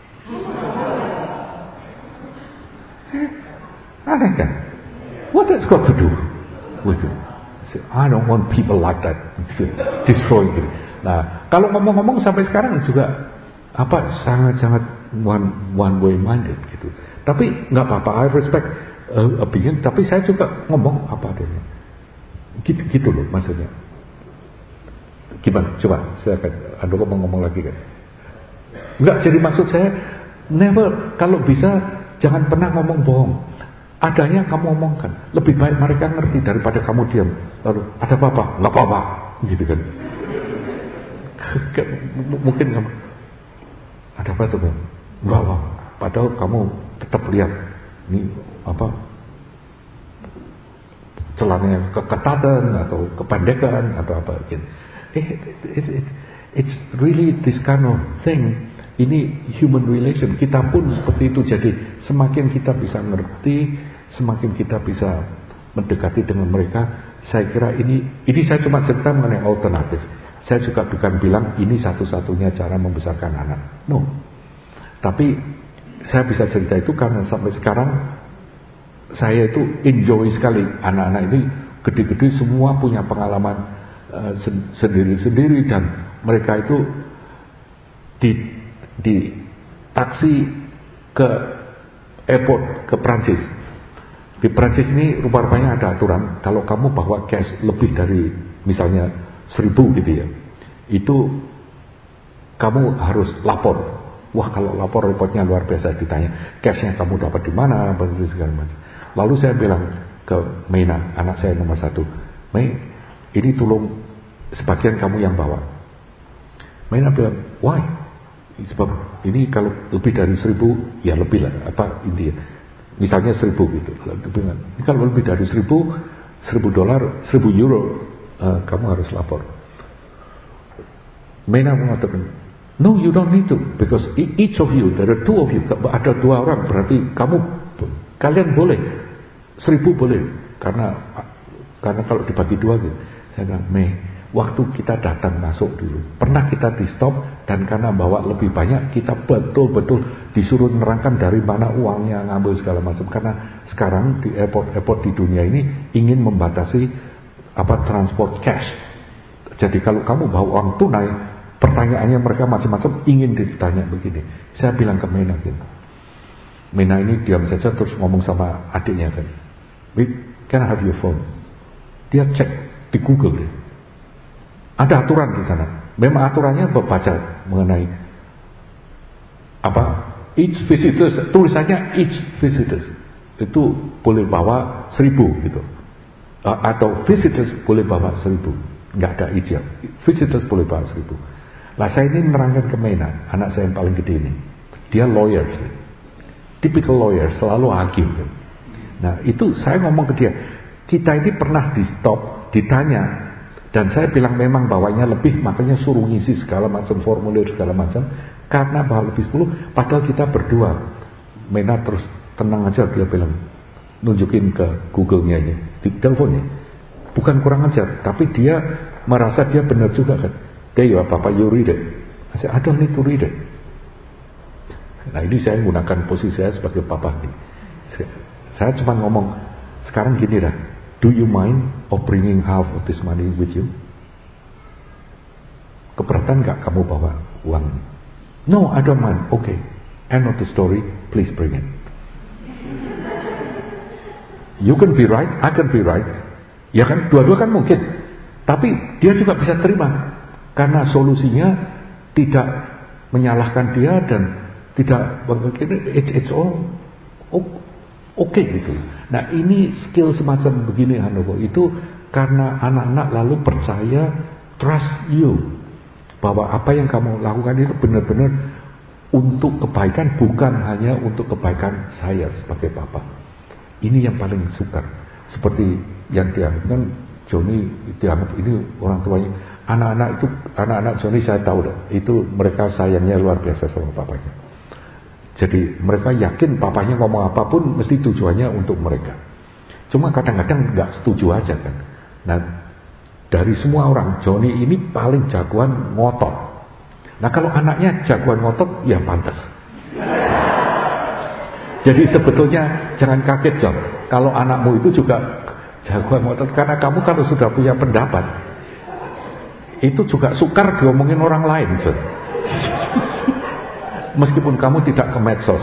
Aneh kan? What has got to do with it? I don't want people like that destroy it. Nah, kalau ngomong-ngomong sampai sekarang juga apa sangat-sangat one one way minded gitu. Tapi nggak apa-apa, I respect uh, opinion. Tapi saya juga ngomong apa adanya. Gitu, gitu loh maksudnya. Gimana? Coba saya akan ada ngomong-ngomong lagi kan. Nggak, jadi maksud saya never, kalau bisa jangan pernah ngomong bohong. Adanya kamu omongkan. Lebih baik mereka ngerti daripada kamu diam. Lalu ada apa-apa? Nggak apa-apa, gitu kan. Mungkin kamu ada apa tuh bang? Nggak apa. Padahal kamu tetap lihat ini apa celananya keketatan atau kependekan atau apa gitu. It, it, it, it's really this kind of thing. Ini human relation. Kita pun seperti itu. Jadi semakin kita bisa ngerti, semakin kita bisa mendekati dengan mereka. Saya kira ini, ini saya cuma cerita mengenai alternatif. Saya juga bukan bilang ini satu-satunya cara membesarkan anak. No. Tapi saya bisa cerita itu karena sampai sekarang saya itu enjoy sekali. Anak-anak ini gede-gede semua punya pengalaman uh, sendiri-sendiri, dan mereka itu di di taksi ke airport ke Prancis. Di Prancis ini rupa-rupanya ada aturan, kalau kamu bawa cash lebih dari misalnya seribu gitu ya, itu kamu harus lapor. Wah kalau lapor reportnya luar biasa, ditanya cashnya kamu dapat di mana, begitu segala macam. Lalu saya bilang ke Meina, anak saya nomor satu, Mei, ini tolong sebagian kamu yang bawa. Meina bilang, why? Sebab ini kalau lebih dari seribu, ya lebih lah, apa India. Misalnya seribu gitu. Ini kalau lebih dari seribu, seribu dolar, seribu euro, uh, kamu harus lapor. Meina mengatakan, no, you don't need to, because each of you, there are two of you, ada dua orang, berarti kamu, kalian boleh, seribu boleh, karena karena kalau dibagi dua gitu. Saya bilang, Mei, waktu kita datang masuk dulu, pernah kita di stop, dan karena bawa lebih banyak, kita betul-betul disuruh nerangkan dari mana uangnya, ngambil segala macam. Karena sekarang di airport-airport di dunia ini ingin membatasi apa transport cash. Jadi kalau kamu bawa uang tunai, pertanyaannya mereka macam-macam, ingin ditanya begini. Saya bilang ke Mena gitu. Mena ini diam saja terus ngomong sama adiknya kan, Wait, can I have your phone? Dia cek di Google deh. Ada aturan di sana. Memang aturannya berbaca mengenai apa each visitors, tulisannya each visitors itu boleh bawa seribu gitu, uh, atau visitors boleh bawa seribu, nggak ada each ya. Visitors boleh bawa seribu. Lah saya ini menerangkan ke Mena, anak saya yang paling gede ini, dia lawyer, typical lawyer, selalu hakim. Nah itu saya ngomong ke dia, kita ini pernah di stop, ditanya. Dan saya bilang memang bawanya lebih, makanya suruh ngisi segala macam formulir segala macam, karena bawa lebih sepuluh, padahal kita berdua. Mena terus tenang aja, dia bilang, nunjukin ke Google-nya ini, di teleponnya. Bukan kurang ajar, tapi dia merasa dia benar juga kan. There you are, Papa, you read it. I said, I don't need to read it. Nah ini saya menggunakan posisi saya sebagai papa ini. Saya cuma ngomong, sekarang gini dah, do you mind of bringing half of this money with you? Keberatan gak kamu bawa uang? No, I don't mind. Okay, end of the story, please bring it. You can be right, I can be right. Ya kan, dua-dua kan mungkin. Tapi dia juga bisa terima, karena solusinya tidak menyalahkan dia dan tidak it's, it's all oke okay, gitu. Nah ini skill semacam begini Hanovo itu karena anak-anak lalu percaya, trust you, bahwa apa yang kamu lakukan itu benar-benar untuk kebaikan, bukan hanya untuk kebaikan saya sebagai papa. Ini yang paling sukar. Seperti yang dianggapkan Joni, dianggap ini orang tuanya. Anak-anak itu, anak-anak Joni saya tahu dah, itu mereka sayangnya luar biasa sama papanya. Jadi mereka yakin papanya ngomong apapun mesti tujuannya untuk mereka. Cuma kadang-kadang nggak setuju aja kan. Nah dari semua orang, Joni ini paling jagoan ngotot. Nah kalau anaknya jagoan ngotot, ya pantas. Jadi sebetulnya jangan kaget John, kalau anakmu itu juga jagoan ngotot, karena kamu kalau sudah punya pendapat, itu juga sukar diomongin orang lain John. Meskipun kamu tidak ke medsos.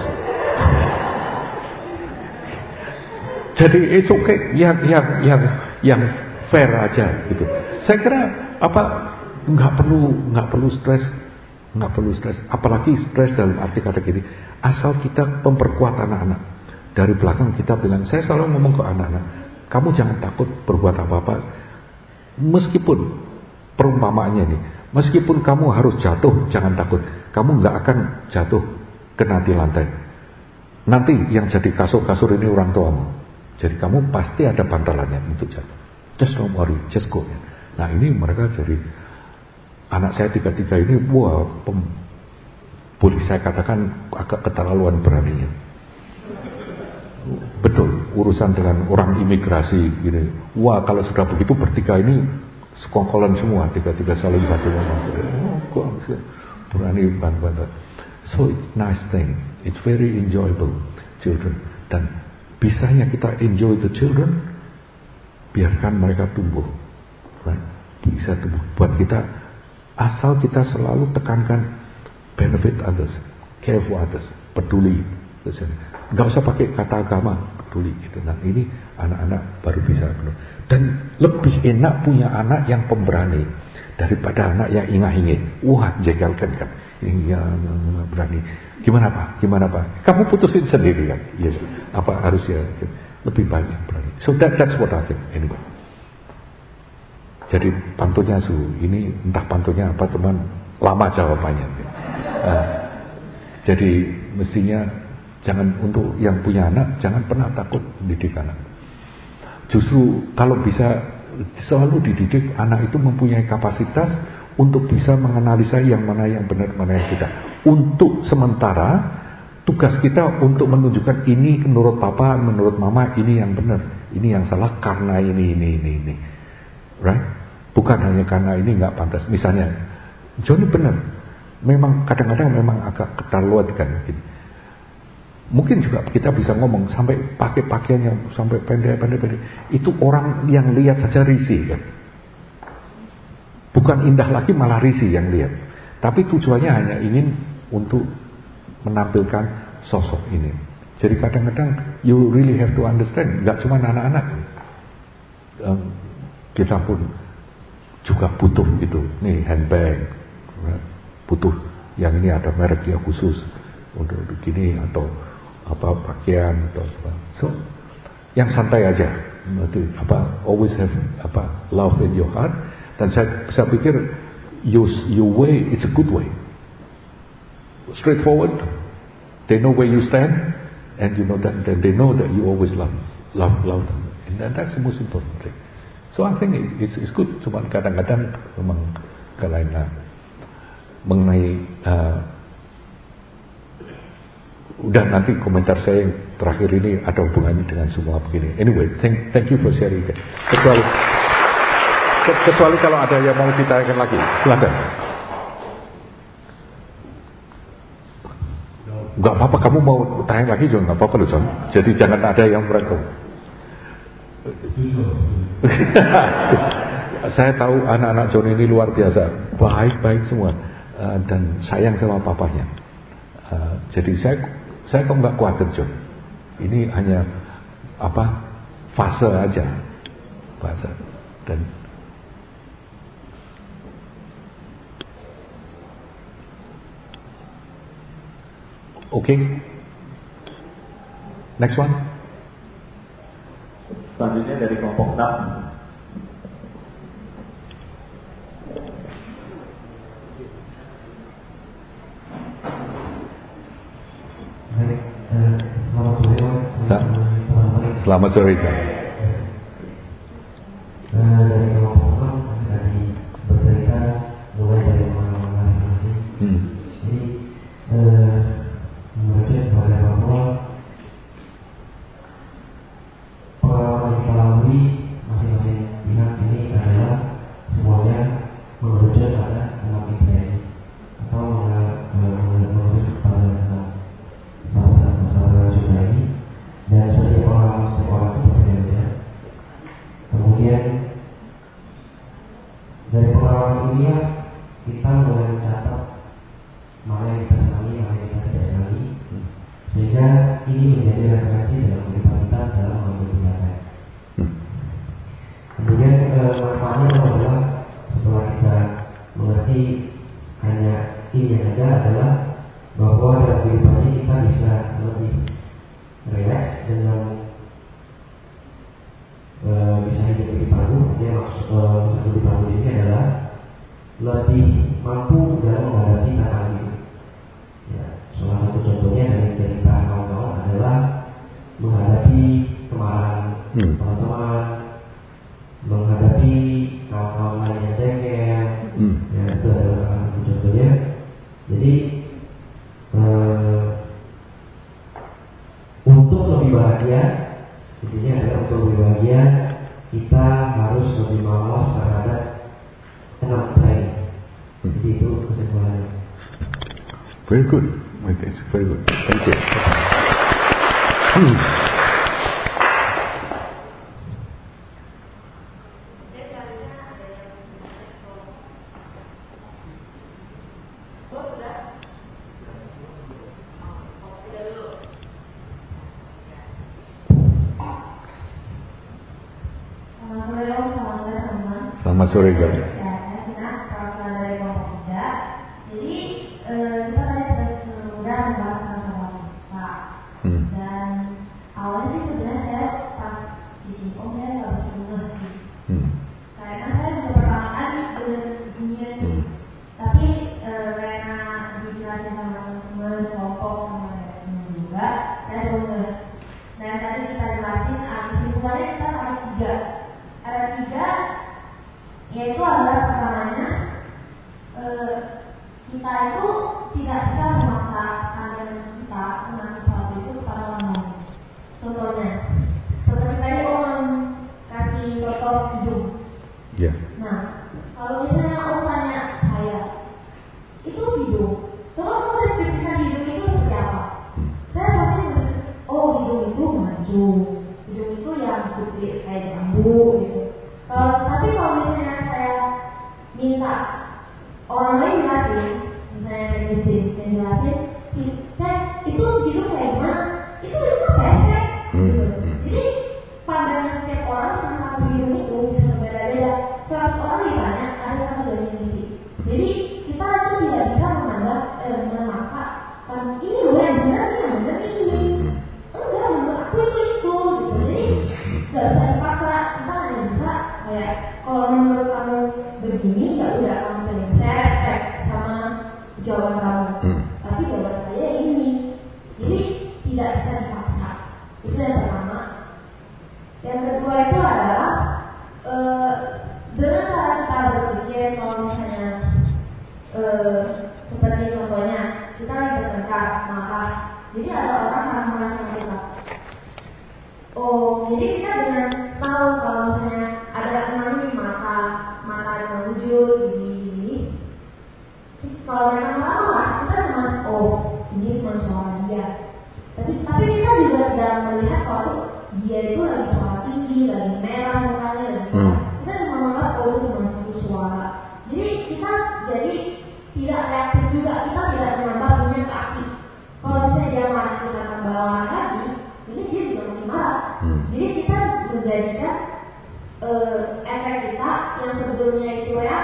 Jadi it's okay, yang yang yang yang fair aja gitu. Saya kira apa nggak perlu nggak perlu stres, nggak perlu stres. Apalagi stres dalam arti kata gini, asal kita memperkuat anak-anak. Dari belakang kita bilang, saya selalu ngomong ke anak-anak, kamu jangan takut berbuat apa-apa. Meskipun perumpamaannya ini, meskipun kamu harus jatuh, jangan takut. Kamu nggak akan jatuh kena di lantai. Nanti yang jadi kasur-kasur ini orang tuamu. Jadi kamu pasti ada bantalannya untuk jatuh. Just don't worry, just go. Nah ini mereka jadi anak saya tiga-tiga ini, wah, pem, boleh saya katakan agak keterlaluan beraninya. Betul, urusan dengan orang imigrasi gini. Wah kalau sudah begitu bertiga ini sekongkolan semua, tiga-tiga saling bantu. Oh, kok berani bantu-bantu. So it's nice thing, it's very enjoyable children. Dan bisanya kita enjoy the children, biarkan mereka tumbuh, right? Bisa tumbuh. Buat kita, asal kita selalu tekankan benefit others, care for others, peduli. Nggak usah pakai kata agama, peduli gitu. Nah ini anak-anak baru bisa penuh. Dan lebih enak punya anak yang pemberani daripada anak yang ingah-ingih. Wah, jegalkan kan. Iya, berani. Gimana Pak? Gimana Pak? Kamu putusin sendiri kan. Yes. Apa harus ya lebih banyak berani. So that, that's what I think anyway. Jadi pantunnya su ini entah pantunnya apa teman, lama jawabannya. Nah, jadi mestinya jangan, untuk yang punya anak jangan pernah takut didik anak. Justru kalau bisa selalu dididik, anak itu mempunyai kapasitas untuk bisa menganalisa yang mana yang benar, mana yang tidak. Untuk sementara tugas kita untuk menunjukkan ini menurut papa, menurut mama ini yang benar, ini yang salah karena ini ini ini ini, right? Bukan hanya karena ini nggak pantas. Misalnya Johnny benar, memang kadang-kadang memang agak keterlaluan kan mungkin. Mungkin juga kita bisa ngomong sampai pakai pakaian yang sampai pendek-pendek. Itu orang yang lihat saja risih kan. Bukan indah lagi, malah risih yang lihat. Tapi tujuannya hanya ingin untuk menampilkan sosok ini. Jadi kadang-kadang you really have to understand, nggak cuma anak-anak, um, kita pun juga butuh itu. Nih handbag, butuh yang ini ada merek yang khusus untuk begini atau apa pakaian atau apa. So yang santai aja, apa always have apa love in your heart. Dan saya, saya pikir your, your way is a good way, straightforward. They know where you stand, and you know that, that they know that you always love love love them, and that's the most important thing. So I think it, it's it's good. Cuma kadang-kadang memang kelainan mengenai uh, udah nanti komentar saya yang terakhir ini ada hubungannya dengan semua begini. Anyway, thank, thank you for sharing. Kecuali, kecuali kalau ada yang mau ditanyakan lagi, silakan. Gak apa-apa, kamu mau tanya lagi juga gak apa-apa loh John. Jadi jangan ada yang berantem. Saya tahu anak-anak John ini luar biasa, baik-baik semua, uh, dan sayang sama papanya. Uh, jadi saya saya kok nggak khawatir John. Ini hanya apa fase aja, fase. Dan oke, okay. Next one. Selanjutnya dari kelompok enam. Selamat sore. Dari kelompok dari bercerita mulai dari pengalaman masing-masing. Hmm. Jadi merujuk pada bahwa pengalaman yang kita lalui masing-masing pihak ini adalah semuanya merujuk pada anak kita ini atau merujuk pada sahabat-sahabat juga ini, dan setiap pengalaman setiap orang itu berbeda. Kemudian dari pengalaman ini ya kita mulai mencatat mana yang kita senangi, mana yang kita tidak senangi, sehingga ini menjadi referensi dalam kehidupan kita dalam mengambil tindakan. Kemudian eh, manfaatnya adalah setelah kita mengerti hanya ini yang ada adalah bahwa dalam kehidupan ini kita bisa lebih relax dengan e, bisa hidup lebih tangguh. Dia maksud e, maksud lebih tangguh ini adalah lebih mampu dalam menghadapi tantangan hidup. Ya, salah satu contohnya dari cerita kawan-kawan adalah menghadapi kemarahan hmm. teman-teman, menghadapi kawan-kawan lain yang dengkel. Hmm. Ya, itu adalah salah satu contohnya. Jadi e, untuk lebih bahagia, intinya adalah untuk lebih bahagia kita harus lebih mawas terhadap enam tadi. Jadi itu kesimpulannya. Very good, that's very good. Thank you. Hmm. Selamat sore kali. Ya, saya Sina, perwakilan dari kelompok tiga. Jadi eh, kita tadi sudah sudah membahas tentang Pak. Hmm. Dan awalnya sih sebenarnya saya pas di sini, oh saya nggak bisa mengerti. Hmm. Karena saya juga pertama kali dengan dunia ini. Hmm. Tapi eh, karena dijelasin sama teman-teman kelompok sama teman juga, saya belum. Dan tadi kita jelasin, kesimpulannya kita ada tiga, ada tiga. Yaitu adalah pertamanya e, kita itu tidak bisa memaksa kalian kita mengerti sesuatu itu kepada orang lain. Contohnya seperti tadi orang kasih contoh hidung. Yeah. Nah, kalau misalnya orang tanya saya itu hidung, coba kamu deskripsikan hidung itu seperti apa? Saya pasti oh hidung itu maju, hidung itu yang putih kayak jambu gitu. Kalau tapi kalau misalnya saya minta orang lain jelasin, misalnya medicine, saya jelasin, saya itu hidup kayak gimana? Itu itu pesek, gitu. Jadi pandangan setiap orang tentang satu hidup itu bisa berbeda-beda. Seratus orang ditanya ada satu definisi. Jadi kita itu tidak bisa menganggap eh, memaksa kan ini loh yang benar, ini yang benar ini. Enggak, menurut aku itu itu, gitu. Jadi nggak bisa dipaksa. Kita hanya bisa kayak kalau menurut kamu begini ya udah kamu pilih. Saya respect sama jawaban kamu. Hmm. Tapi jawaban saya ini. Jadi tidak bisa dipaksa. Itu yang pertama. Yang kedua itu adalah e, dengan cara kita berpikir kalau misalnya e, seperti contohnya kita lagi bertengkar marah. Jadi ada orang marah-marah sama kita.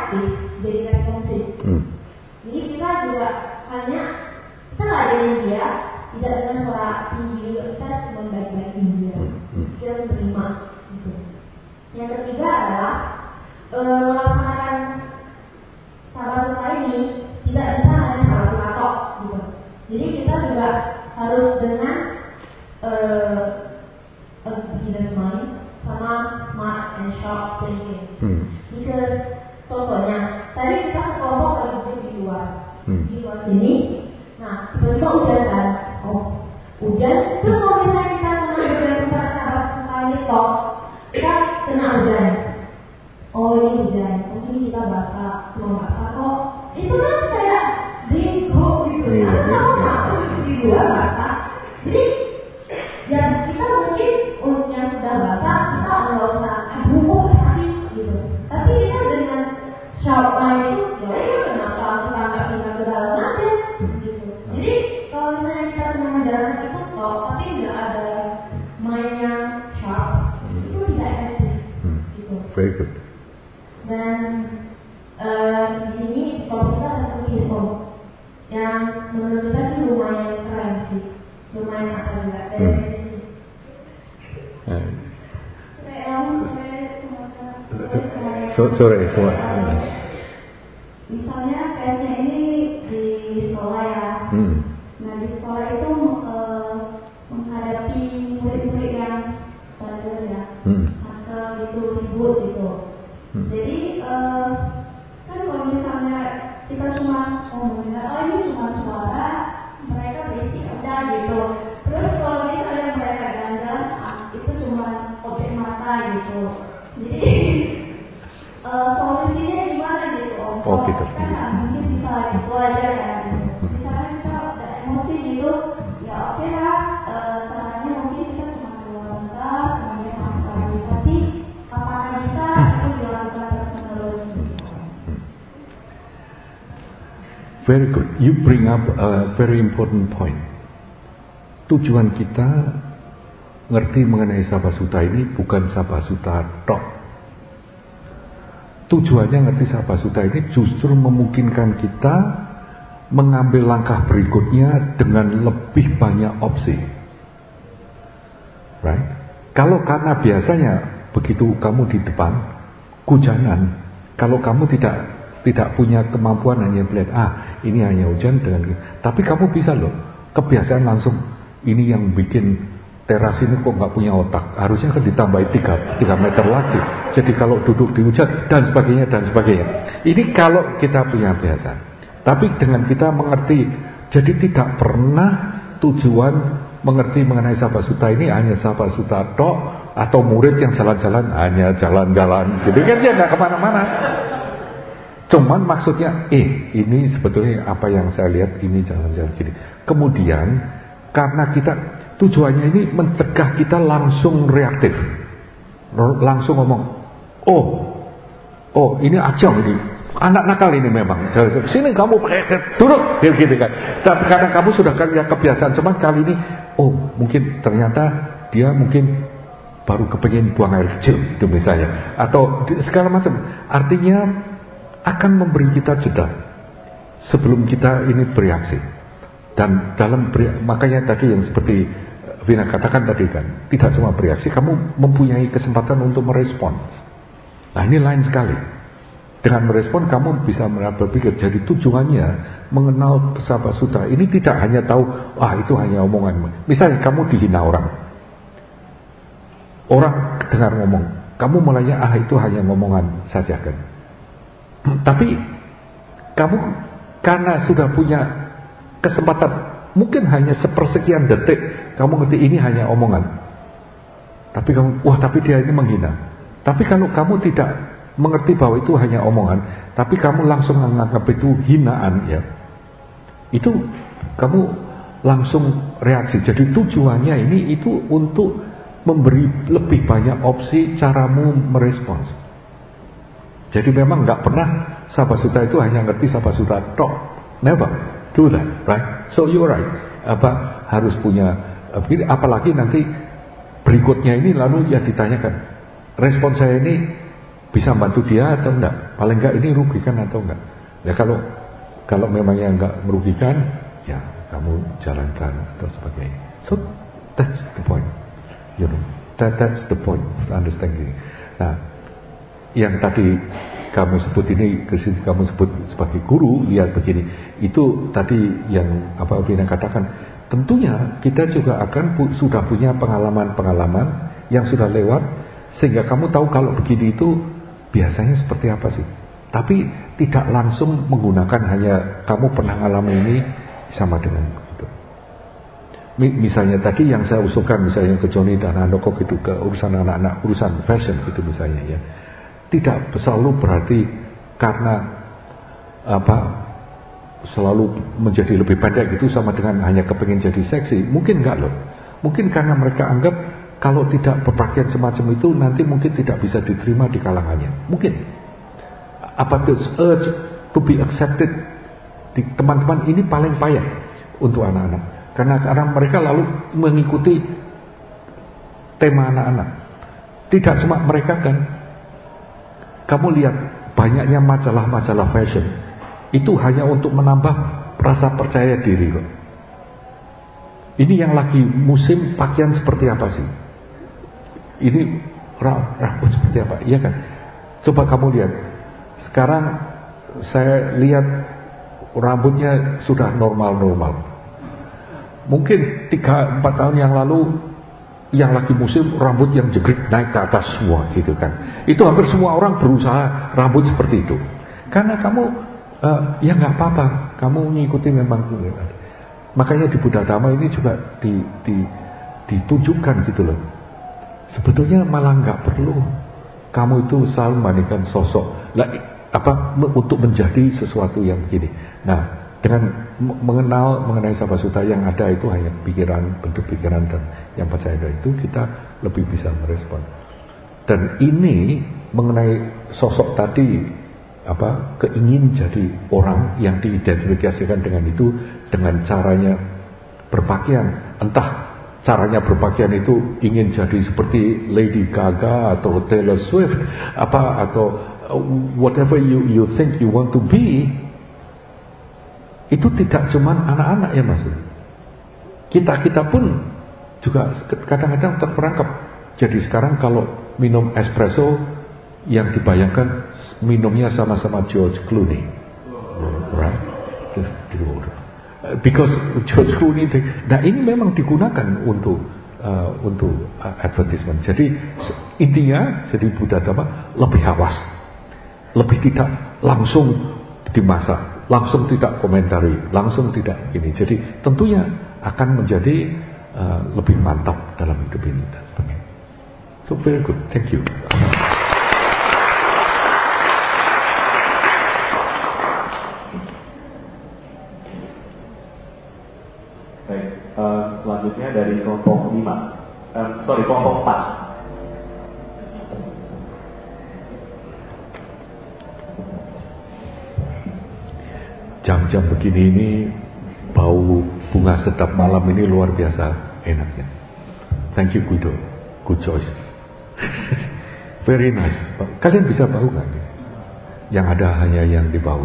reaktif jadi responsif. Hmm. Jadi kita juga hanya kita nggak ada dia, tidak dengan suara tinggi juga, kita cuma baik-baik dia, Hmm. kita menerima. Gitu. Yang ketiga adalah e, melaksanakan sabasuta ini tidak bisa hanya sabasuta tok, gitu. Jadi kita juga harus dengan uh, a beginner's mind sama smart and sharp thinking. Hmm. Because contohnya tadi kita sekelompok lagi duduk di luar, Hmm. di luar sini. Nah tiba-tiba hujan kan, oh hujan. Terus kalau misalnya kita kena hujan pada saat sekali kok, kita kena hujan. Oh ini hujan, mungkin kita basah, cuma basah kok. Itu kan kayak bingung gitu ya. Kalau nggak di luar basah, jadi ya kita mungkin untuk yang sudah basah kita nggak usah eh bungkuk hati gitu. Tapi kita dengan sharp mind itu ya udah kenapa kita nggak tinggal ke dalam aja gitu. Jadi kalau misalnya kita cuma menjalankan itu kok, tapi nggak ada mind yang sharp, itu tidak efektif gitu. Very good. Dan uh, di sini kalau kita ada tulisan yang menurut kita sih lumayan keren sih, lumayan apa juga dari Hmm. sini. So, sorry, so, misalnya case-nya ini di sekolah ya. hmm. Nah di sekolah itu uh, menghadapi murid-murid yang bandel ya, Hmm. masa gitu ribut gitu. Hmm. Jadi uh, kan kalau misalnya kita cuma ngomongin, oh ini cuma suara, mereka berisik udah gitu. Terus kalau misalnya mereka jalan-jalan, ah, itu cuma objek mata gitu. Jadi uh, solusinya gimana gitu? Om? Oh, gitu. Kan nggak mungkin bisa gitu aja kan. Gitu. Misalnya kita ada emosi gitu, ya oke lah. Uh, caranya mungkin kita cuma keluar bentar, kemudian masuk lagi. Tapi apakah bisa itu dilakukan terus-menerus? Very good. You bring up a very important point. Tujuan kita ngerti mengenai sabasuta ini bukan sabasuta tok. Tujuannya ngerti sabasuta ini justru memungkinkan kita mengambil langkah berikutnya dengan lebih banyak opsi. Right? Kalau karena biasanya begitu kamu di depan hujanan, kalau kamu tidak tidak punya kemampuan hanya melihat ah ini hanya hujan dengan, tapi kamu bisa loh kebiasaan langsung ini yang bikin teras ini kok nggak punya otak, harusnya kan ditambahi tiga meter lagi. Jadi kalau duduk di hujan dan sebagainya dan sebagainya. Ini kalau kita punya biasa. Tapi dengan kita mengerti, jadi tidak pernah tujuan mengerti mengenai sabasuta ini hanya sabasuta tok atau murid yang jalan-jalan hanya jalan-jalan. Jadi kan dia nggak kemana-mana. Cuman maksudnya, eh ini sebetulnya apa yang saya lihat ini jalan-jalan gini. Kemudian karena kita tujuannya ini mencegah kita langsung reaktif, langsung ngomong, oh, oh ini acong ini, anak nakal ini memang. Sini kamu pakai duduk, gitu kan. Tapi karena kamu sudah punya kebiasaan, cuman kali ini, oh mungkin ternyata dia mungkin baru kepengen buang air kecil, itu misalnya, atau segala macam. Artinya akan memberi kita jeda sebelum kita ini bereaksi. Dan dalam beri, makanya tadi yang seperti Vina katakan tadi kan, tidak cuma bereaksi, kamu mempunyai kesempatan untuk merespon. Nah ini lain sekali. Dengan merespon kamu bisa berpikir. Jadi tujuannya mengenal sabasuta ini tidak hanya tahu, ah itu hanya omongan. Misalnya kamu dihina orang, orang dengar ngomong, kamu mulainya ah itu hanya ngomongan saja kan. Tapi kamu karena sudah punya kesempatan mungkin hanya sepersekian detik, kamu ngerti ini hanya omongan. Tapi kamu, wah tapi dia ini menghina. Tapi kalau kamu tidak mengerti bahwa itu hanya omongan, tapi kamu langsung menganggap itu hinaan ya, itu kamu langsung reaksi. Jadi tujuannya ini itu untuk memberi lebih banyak opsi caramu merespons. Jadi memang nggak pernah sabasuta itu hanya ngerti sabasuta tok, never do that, right? So you're right. Apa harus punya, apalagi nanti berikutnya ini lalu ya ditanyakan, respon saya ini bisa bantu dia atau enggak? Paling enggak ini rugikan atau enggak? Ya kalau kalau memangnya enggak merugikan, ya kamu jalankan atau sebagainya. So that's the point, you know. That that's the point of understanding. Nah, yang tadi kamu sebut ini, kamu sebut sebagai guru, lihat begini, itu tadi yang apa Vina katakan. Tentunya kita juga akan pu- sudah punya pengalaman-pengalaman yang sudah lewat, sehingga kamu tahu kalau begini itu biasanya seperti apa sih. Tapi tidak langsung menggunakan hanya kamu pernah alami ini sama dengan itu. Misalnya tadi yang saya usulkan, misalnya ke Johnny dan Handoko gitu, ke urusan anak-anak, urusan fashion gitu misalnya ya. Tidak selalu berarti karena apa selalu menjadi lebih pendek gitu sama dengan hanya kepingin jadi seksi. Mungkin enggak loh. Mungkin karena mereka anggap kalau tidak berpakaian semacam itu nanti mungkin tidak bisa diterima di kalangannya. Mungkin. Apa this urge to be accepted di teman-teman ini paling payah untuk anak-anak. Karena karena mereka lalu mengikuti tema anak-anak. Tidak cuma mereka kan. Kamu lihat banyaknya majalah-majalah fashion. Itu hanya untuk menambah rasa percaya diri kok. Ini yang lagi musim pakaian seperti apa sih? Ini rambut seperti apa? Iya kan? Coba kamu lihat. Sekarang saya lihat rambutnya sudah normal-normal. Mungkin tiga empat tahun yang lalu yang lagi musim rambut yang jegrik naik ke atas semua gitu kan. Itu hampir semua orang berusaha rambut seperti itu. Karena kamu uh, ya nggak apa-apa, kamu ngikuti memang. Makanya di Buddha Dhamma ini juga di, di, ditunjukkan gitu loh. Sebetulnya malah nggak perlu kamu itu selalu membandingkan sosok lah, apa untuk menjadi sesuatu yang begini. Nah, dengan mengenal mengenai Sabasuta yang ada itu hanya pikiran, bentuk pikiran dan yang percaya itu kita lebih bisa merespon. Dan ini mengenai sosok tadi apa keingin jadi orang yang diidentifikasikan dengan itu dengan caranya berpakaian, entah caranya berpakaian itu ingin jadi seperti Lady Gaga atau Taylor Swift apa atau whatever you you think you want to be, itu tidak cuma anak-anak ya mas. Kita-kita pun juga kadang-kadang terperangkap. Jadi sekarang kalau minum espresso yang dibayangkan minumnya sama-sama George Clooney, right? Because George Clooney, nah ini memang digunakan untuk uh, untuk uh, advertisement. Jadi intinya jadi Buddha Dhamma lebih awas, lebih tidak langsung dimasak, langsung tidak komentari, langsung tidak ini. Jadi tentunya akan menjadi uh, lebih mantap dalam hidup ini dan sebagainya. So very good, thank you. Selanjutnya dari kelompok lima, um, sorry kelompok empat. Jam-jam begini ini bau bunga sedap malam ini luar biasa enaknya. Thank you Guido, good choice. Very nice. Kalian bisa bau nggak? Yang ada hanya yang dibau.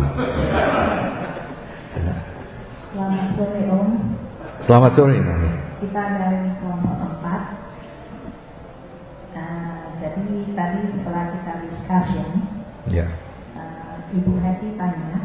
Selamat sore Om. Selamat sore Nani. Kita dari kelompok empat. Uh, jadi tadi setelah kita discussion, ya. uh, Ibu Heti tanya,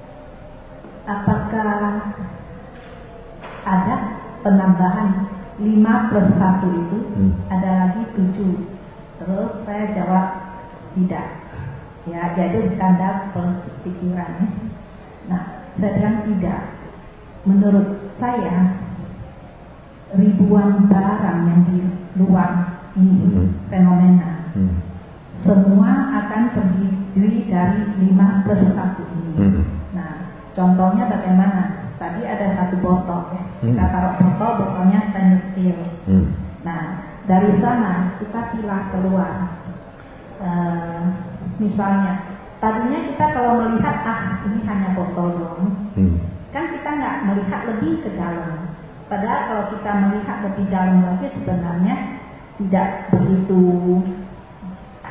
apakah ada penambahan lima plus satu itu hmm. ada lagi tujuh? Terus saya jawab tidak. Ya, jadi standar pikirannya. Nah, saya bilang tidak. Menurut saya ribuan barang yang di luar ini hmm. fenomena hmm. semua akan terdiri dari lima plus satu ini. Hmm. Nah, contohnya bagaimana? Tadi ada satu botol ya. Hmm. Kita taruh botol, botolnya stainless steel. Hmm. Nah, dari sana kita pilah keluar. Uh, misalnya, tadinya kita kalau melihat ah ini hanya botol doang, hmm. kan kita nggak melihat lebih ke dalam. Padahal kalau kita melihat lebih dalam lagi sebenarnya tidak begitu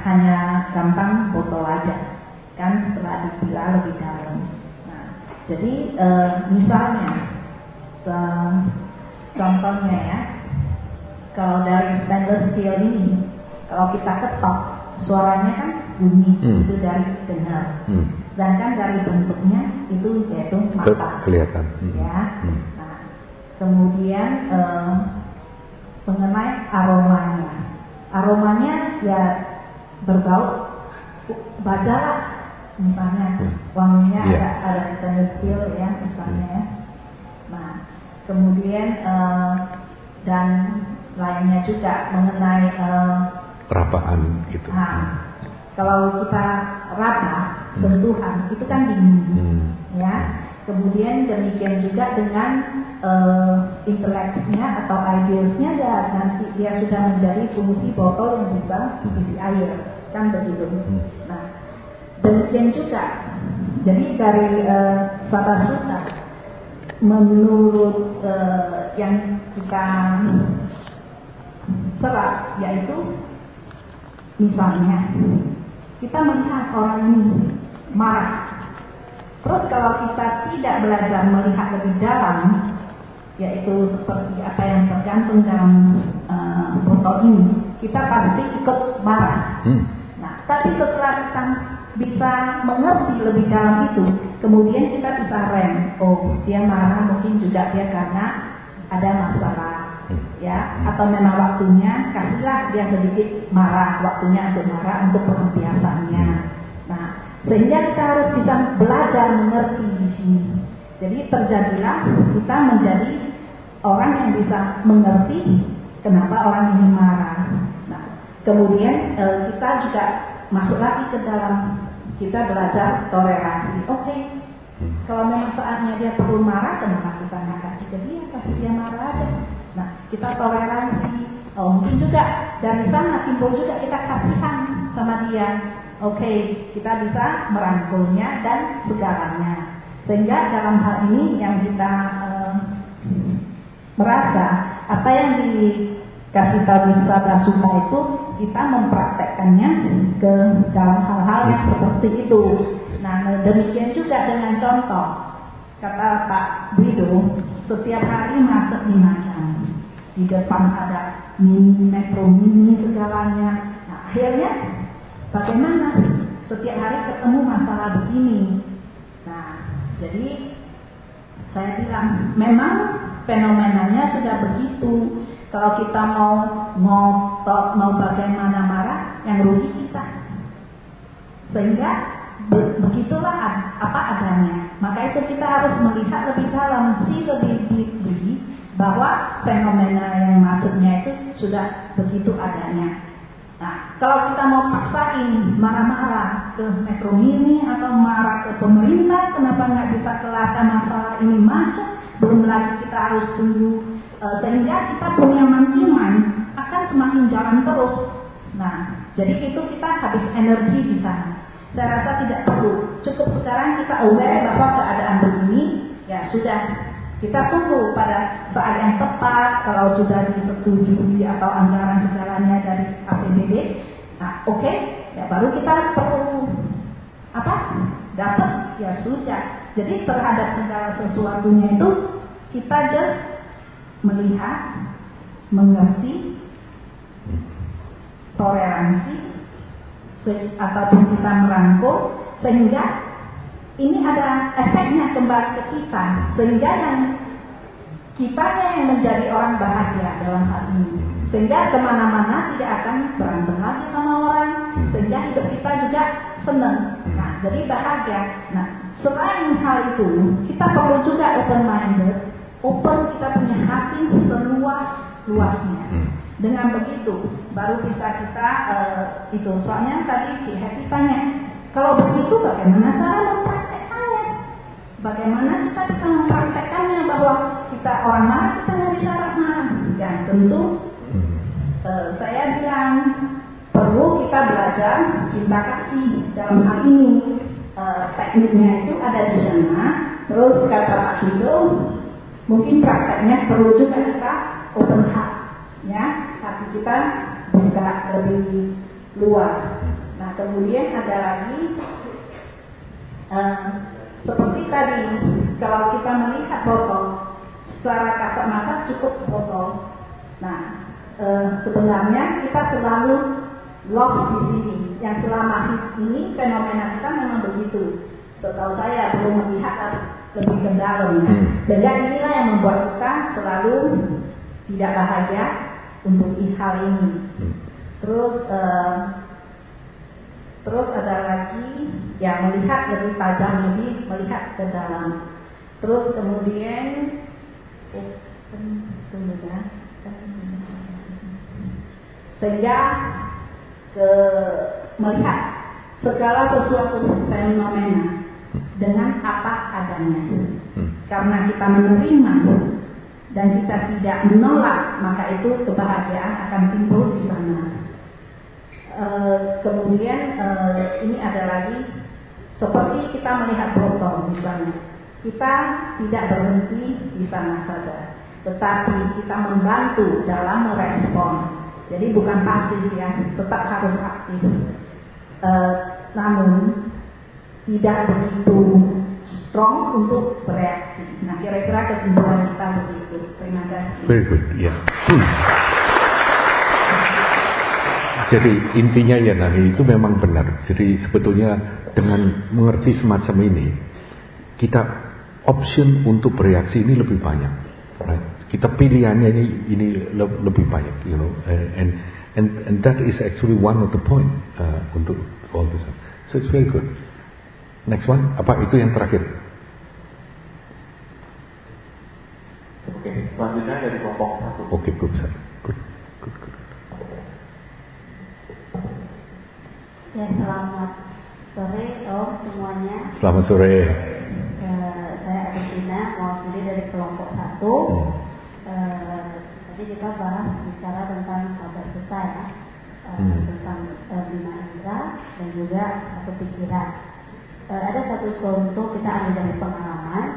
hanya gampang botol aja, kan setelah dipilah lebih dalam. Nah, jadi e, misalnya e, contohnya ya, kalau dari stainless steel ini, kalau kita ketok, suaranya kan bunyi, hmm. itu dari dengar. Hmm. Sedangkan dari bentuknya itu yaitu mata. Ke- kelihatan. Hmm. Ya. Hmm. Nah, kemudian e, mengenai aromanya, aromanya ya berbau baja lah, misalnya wanginya yeah. ada ada stainless steel ya misalnya ya. Nah, kemudian uh, dan lainnya juga mengenai uh, rapaan gitu. Nah, kalau kita raba sentuhan itu kan dingin, hmm. ya. Kemudian demikian juga dengan uh, inteleknya atau ideasnya ya nanti dia sudah menjadi fungsi botol yang bisa isi air, kan begitu. Hmm. Nah, demikian juga. Jadi dari uh, Sarasuta menurut uh, yang kita serap yaitu misalnya kita melihat orang ini marah. Terus kalau kita tidak belajar melihat lebih dalam, yaitu seperti apa yang tergantung dalam uh, botol ini, kita pasti ikut marah. Hmm. Nah, tapi setelah kita bisa mengerti lebih dalam itu, kemudian kita bisa rem. Oh, dia marah mungkin juga dia karena ada masalah, ya, atau memang waktunya kasihlah dia sedikit marah, waktunya untuk marah untuk pelampiasannya. Nah, sehingga kita harus bisa belajar mengerti di sini. Jadi terjadilah kita menjadi orang yang bisa mengerti kenapa orang ini marah. Nah, kemudian e, kita juga masuk lagi ke dalam kita belajar toleransi. Oke, okay, kalau memang saatnya dia perlu marah, kenapa kita nggak kasih ke dia, kasih dia marah aja. Nah, kita toleransi. Oh, mungkin juga dari sana timbul juga kita kasihan sama dia. Oke, okay, kita bisa merangkulnya dan segalanya. Sehingga dalam hal ini yang kita uh, merasa apa yang dikasih tahu di Sarasuta itu kita mempraktekkannya ke dalam hal-hal yang seperti itu. Nah, demikian juga dengan contoh kata Pak Wido, setiap hari masak lima jam, di depan ada mini, metro mini segalanya. Nah, akhirnya bagaimana setiap hari ketemu masalah begini. Nah, jadi saya bilang memang fenomenanya sudah begitu. Kalau kita mau ngotot, mau bagaimana marah, yang rugi kita. Sehingga be- begitulah ad- apa adanya. Maka itu kita harus melihat lebih dalam, sih lebih deeply bahwa fenomena yang maksudnya itu sudah begitu adanya. Nah, kalau kita mau paksain marah-marah ke Metro Mini atau marah ke pemerintah, kenapa nggak bisa kelihatan masalah ini macet? Belum lagi kita harus tunggu e, sehingga kita punya iman akan semakin jalan terus. Nah, jadi itu kita habis energi di sana. Saya rasa tidak perlu. Cukup sekarang kita aware bahwa keadaan begini, ya sudah. Kita tunggu pada saat yang tepat kalau sudah disetujui atau anggaran segalanya dari A P B D. Nah, oke, okay, ya baru kita perlu apa? Dapat, ya sudah. Jadi terhadap segala sesuatunya itu kita just melihat, mengerti, toleransi, ataupun kita merangkul sehingga ini ada efeknya kembali ke kita, sehingga yang kitanya yang menjadi orang bahagia dalam hal ini, sehingga kemana-mana tidak akan berantem lagi sama orang, sehingga hidup kita juga senang. Nah, jadi bahagia. Nah, selain hal itu, kita perlu juga open minded, open kita punya hati seluas luasnya. Dengan begitu, baru bisa kita uh, itu. Soalnya tadi Cik Heti tanya, kalau begitu bagaimana cara mempraktekannya? Bagaimana kita bisa mempraktekannya bahwa kita orang marah kita nggak bisa marah? Dan tentu eh, saya bilang perlu kita belajar cinta kasih dalam hal ini. Eh, tekniknya itu ada di sana. Terus kata Pak Sido, mungkin prakteknya perlu juga kita open heart, ya, hati kita buka lebih luas. kemudian ada lagi uh, seperti tadi, kalau kita melihat botol secara kasat mata cukup botol. Nah, uh, sebenarnya kita selalu lost di sini. Yang selama ini fenomena kita memang begitu. Setahu saya belum melihat lebih ke dalam. Hmm. Sehingga inilah yang membuat kita selalu tidak bahagia untuk hal ini. Hmm. Terus uh, terus ada lagi yang melihat lebih tajam, lebih melihat ke dalam. Terus kemudian eh, tunggu ya. Sehingga ke melihat segala sesuatu fenomena dengan apa adanya. Karena kita menerima dan kita tidak menolak, maka itu kebahagiaan akan timbul di sana. E, kemudian e, ini ada lagi seperti kita melihat botol misalnya, kita tidak berhenti di sana saja, tetapi kita membantu dalam merespon. Jadi bukan pasif ya, tetap harus aktif. E, namun tidak begitu strong untuk bereaksi. Nah, kira-kira kesimpulan kita begitu. Terima kasih. Very good, ya. Yeah. Hmm. Jadi intinya ya Nani itu memang benar. Jadi sebetulnya dengan mengerti semacam ini, kita option untuk bereaksi ini lebih banyak. Right? Kita pilihannya ini, ini lebih banyak, you know, and and and that is actually one of the point uh, untuk all this. So it's very good. Next one, apa itu yang terakhir? Oke, selanjutnya dari kelompok satu. Oke, good, good, good, good. Ya, selamat sore Om semuanya. Selamat sore. Uh, saya Arisina, mewakili dari kelompok satu. Hmm. Uh, tadi kita bahas bicara tentang sabar suta ya, uh, hmm. tentang uh, lima indera dan juga satu pikiran. Uh, ada satu contoh kita ambil dari pengalaman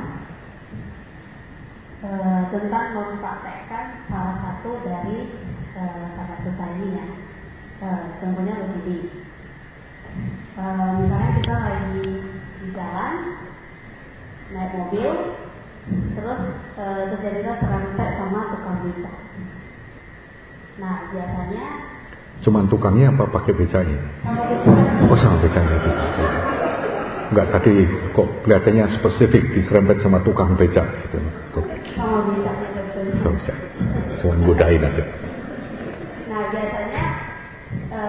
uh, tentang mempraktekkan salah satu dari uh, sabar suta ini ya. Uh, contohnya begini, uh, misalnya kita lagi di jalan naik mobil, terus e, terjadilah serempet sama tukang beca. Nah biasanya cuman tukangnya apa pakai becanya? Sama becanya. Oh sama becanya juga. Enggak, tadi kok kelihatannya spesifik diserempet sama tukang beca gitu. Sama becanya betul. So, cuman godain aja. Nah biasanya e,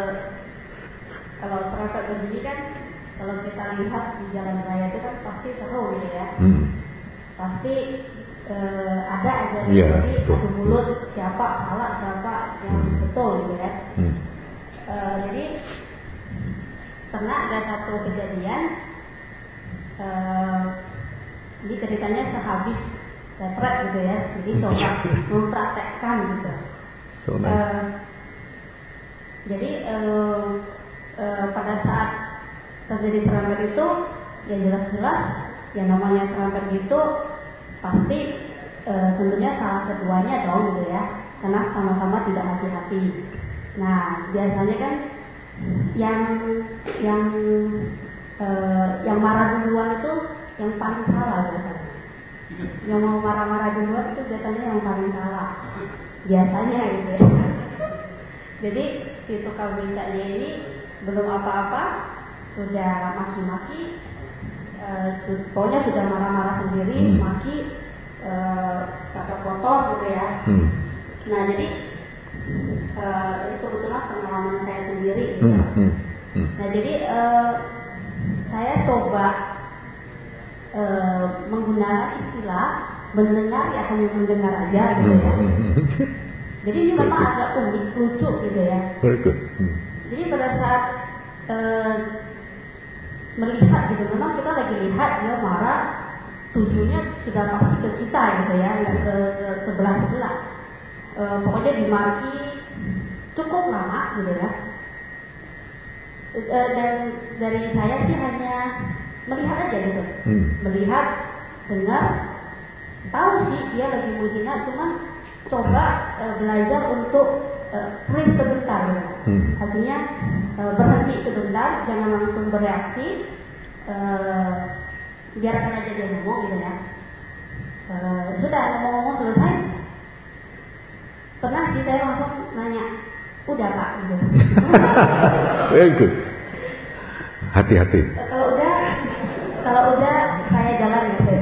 kalau serempet begini kan, kalau kita lihat di jalan raya itu kan pasti seru gitu ya. Hmm. Pasti uh, ada aja yeah, jadi adu mulut siapa salah siapa yang hmm. betul gitu ya. Hmm. Uh, jadi pernah ada satu kejadian, uh, ini ceritanya sehabis retret gitu ya, jadi coba mempraktekkan gitu. So nice. uh, jadi uh, uh, pada saat terjadi serempet itu, yang jelas-jelas yang namanya serempet itu pasti e, tentunya salah keduanya dong gitu ya, karena sama-sama tidak hati-hati. Nah biasanya kan yang yang e, yang marah duluan itu yang paling salah biasanya. Yang mau marah-marah duluan itu biasanya yang paling salah. Biasanya gitu ya. Jadi si tukang becanya ini belum apa-apa sudah maki-maki, uh, su- pokoknya sudah marah-marah sendiri, hmm. maki, uh, kata kotor gitu ya. Hmm. Nah jadi uh, itu kebetulan pengalaman saya sendiri. Gitu. Hmm. Hmm. Hmm. Nah jadi uh, saya coba uh, menggunakan istilah mendengar ya hanya mendengar aja gitu ya. Hmm. Jadi ini memang agak unik, lucu gitu ya. Very good. Hmm. Jadi pada saat uh, melihat gitu, memang kita lagi lihat dia marah, tujuannya sudah pasti ke kita gitu ya, nggak ke, ke sebelah-sebelah. E, pokoknya dimaki cukup lama gitu ya. E, dan dari saya sih hanya melihat aja gitu, hmm. melihat, dengar, tahu sih dia lagi menghina, cuman coba e, belajar untuk uh, freeze sebentar ya. Hmm. Artinya uh, berhenti sebentar, jangan langsung bereaksi, uh, biarkan aja dia ngomong gitu ya. Uh, sudah ngomong-ngomong selesai, pernah sih saya langsung nanya, udah Pak gitu. Very good. Hati-hati. Uh, kalau udah, kalau udah saya jalan ya saya.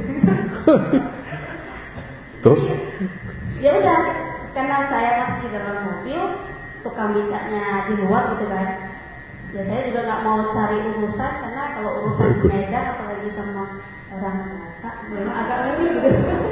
Terus? Ya udah, karena saya masih di dalam mobil, tukang becaknya di luar gitu kan. Ya saya juga nggak mau cari urusan, karena kalau urusan di Medan apalagi sama orang biasa, memang agak ngeri gitu.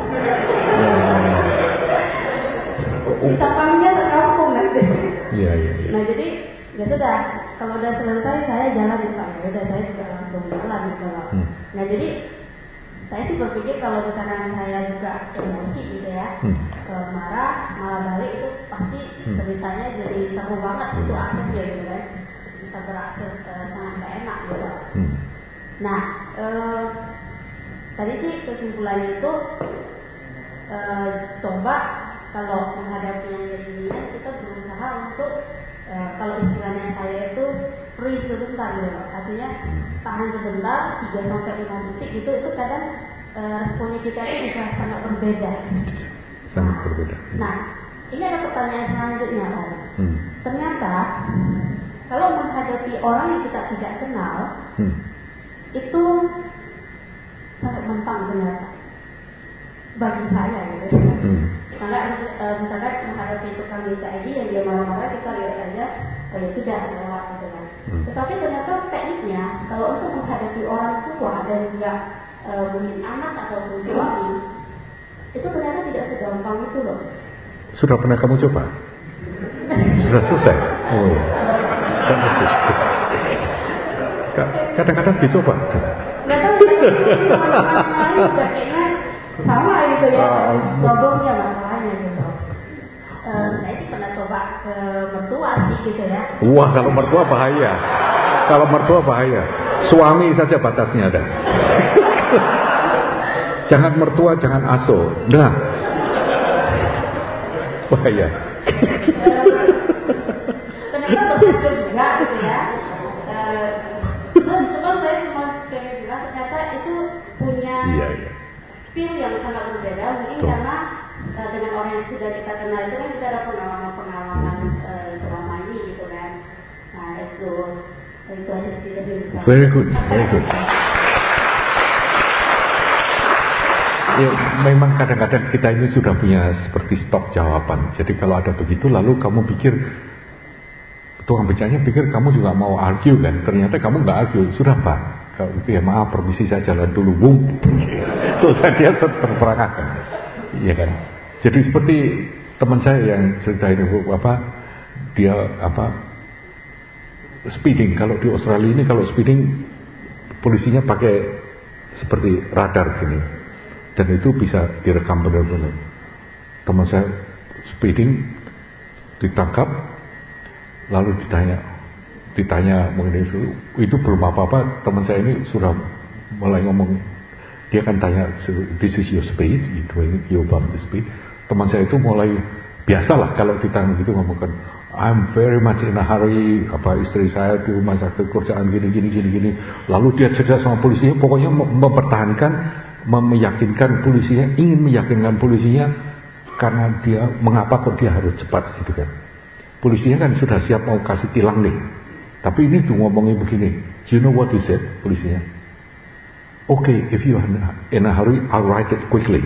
Bisa panggil terkampung nanti. Iya iya. Ya. Nah jadi ya sudah, kalau udah selesai saya jalan di Pak. Ya udah saya juga langsung jalan gitu loh. Hmm. Nah jadi saya sih berpikir kalau misalkan saya juga emosi gitu ya, hmm. e, marah, malah balik itu pasti hmm. ceritanya jadi seru banget hmm. itu akhirnya gitu kan, bisa berakhir e, sangat gak enak gitu. Hmm. Nah, e, tadi sih kesimpulannya itu e, coba kalau menghadapi yang kayak gini kita berusaha untuk e, kalau istilahnya saya itu freeze sebentar gitu, artinya tahan sebentar tiga sampai lima detik gitu, itu kadang e, responnya kita itu bisa sangat berbeda. Sangat nah, berbeda. Nah, ini ada pertanyaan selanjutnya Om. Hmm. Ternyata kalau menghadapi orang yang kita tidak kenal, hmm. itu sangat mentang ternyata bagi saya gitu. Hmm. Karena e, misalkan menghadapi tukang beca ini yang dia marah-marah, kita lihat aja, oh ya sudah lewat gitu kan. Hmm. Tetapi ternyata tekniknya kalau untuk menghadapi orang tua dan juga e, mungkin anak ataupun suami, itu ternyata tidak segampang itu loh. Sudah pernah kamu coba? Sudah selesai? Oh ya. Kadang-kadang dicoba. Nggak tahu teman-teman lain juga kayaknya sama gitu ya, problemnya masalahnya gitu. Uh, saya sih pernah coba ke mertua sih gitu ya. Wah, kalau mertua bahaya. Kalau mertua bahaya. Suami saja batasnya ada. Jangan mertua, jangan aso. Nah, bahaya. Ternyata berhasil juga gitu ya. Cuman uh, saya cuma pengen bilang ternyata itu punya iya, iya. feel yang sangat berbeda. Mungkin Tuh. karena uh, dengan orang yang sudah kita kenal itu kan kita ada pengalaman-pengalaman uh, selama ini gitu kan. Nah itu itu aja sih dari saya. Very good, very good. Ya, memang kadang-kadang kita ini sudah punya seperti stok jawaban. Jadi kalau ada begitu lalu kamu pikir, tukang becaknya pikir kamu juga mau argue kan. Ternyata kamu gak argue. Sudah Pak, kalau itu ya maaf, permisi saya jalan dulu, bung. Selesai dia terperangkatkan. Iya kan. Jadi seperti teman saya yang cerita ini, apa, dia apa speeding. Kalau di Australia ini kalau speeding polisinya pakai seperti radar gini. Dan itu bisa direkam benar-benar. Teman saya speeding ditangkap, lalu ditanya, ditanya mengenai itu, itu belum apa-apa. Teman saya ini sudah mulai ngomong, dia akan tanya, this is your speed, you doing you above the speed. Teman saya itu mulai biasalah kalau ditanya gitu ngomongkan, I'm very much in a hurry, apa istri saya di rumah sakit kerjaan gini gini gini gini. Lalu dia cerita sama polisinya, pokoknya mempertahankan, meyakinkan polisinya, ingin meyakinkan polisinya karena dia mengapa kok dia harus cepat gitu kan. Polisinya kan sudah siap mau kasih tilang nih, tapi ini tuh ngomongnya begini, do you know what he said? Polisinya, okay, if you are in a hurry, I'll write it quickly.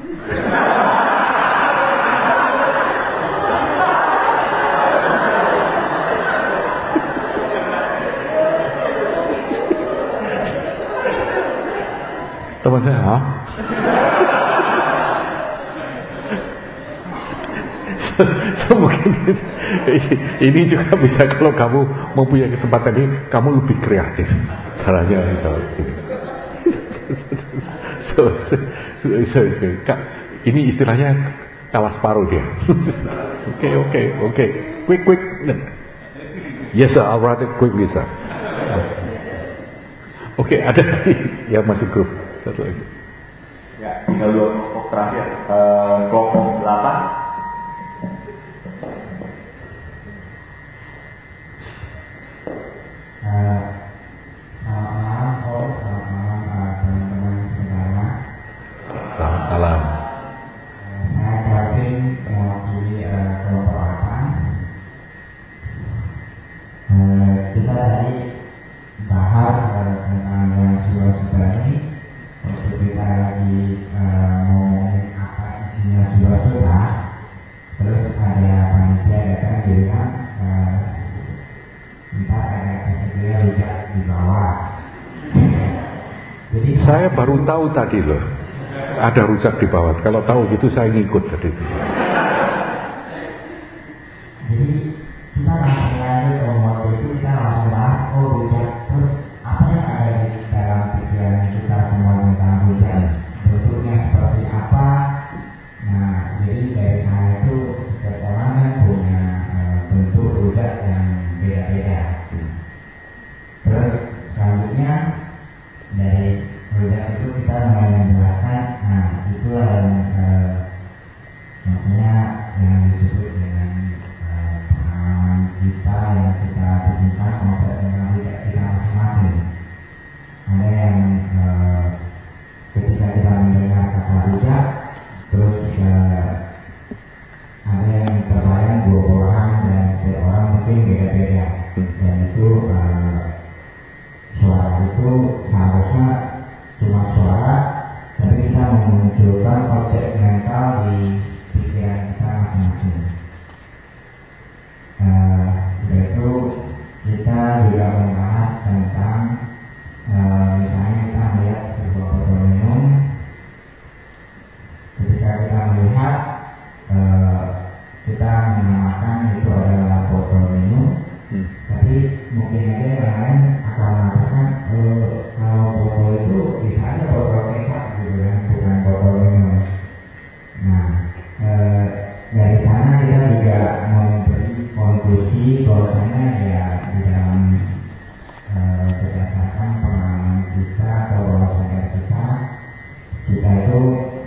Teman saya, ha? So, mungkin ini juga bisa kalau kamu mempunyai kesempatan ini, kamu lebih kreatif caranya misalnya ini. So, so, so, so, so, ini istilahnya kalah separuh dia. Oke oke oke, quick quick. Yes sir, I'll write it quickly sir. Oke, okay, ada yang masih grup. Satu lagi. Ya, tinggal dua kelompok terakhir. Uh, kelompok delapan. Jadi saya baru tahu tadi loh, ada rujak di bawah. Kalau tahu gitu saya ngikut tadi. Jadi kita langsung lanjut kalau waktu itu kita langsung bahas oh rujak, terus apa yang ada di dalam pikiran kita semua tentang rujak, bentuknya seperti apa. Nah, jadi dari sana itu setiap orang kan punya uh, bentuk rujak yang beda-beda. Terus selanjutnya dari rujak itu kita mulai menjelaskan, nah itulah yang uh, maksudnya yang disebut dengan uh, pengalaman kita yang kita bikinkan konsep tentang rujak kita masing-masing. Ada yang uh, ketika kita mendengar kata rujak, terus uh, ada yang terbayang dua orang dan setiap orang mungkin beda-beda, dan itu uh, suara itu seharusnya cuma suara, tapi kita memunculkan objek mental di pikiran kita masing-masing. Uh, itu kita juga membahas tentang uh, misalnya kita melihat sebuah botol minum. Ketika kita melihat uh, kita menamakan itu adalah botol minum, hmm. tapi mungkin aja yang lain akan mengatakan uh, kalau botol itu bisa aja botol kecap gitu kan, bukan botol minum. Nah, uh, dari sana kita juga memberi konklusi bahwasanya ya di dalam uh, berdasarkan pengalaman kita atau wawasan kita, kita itu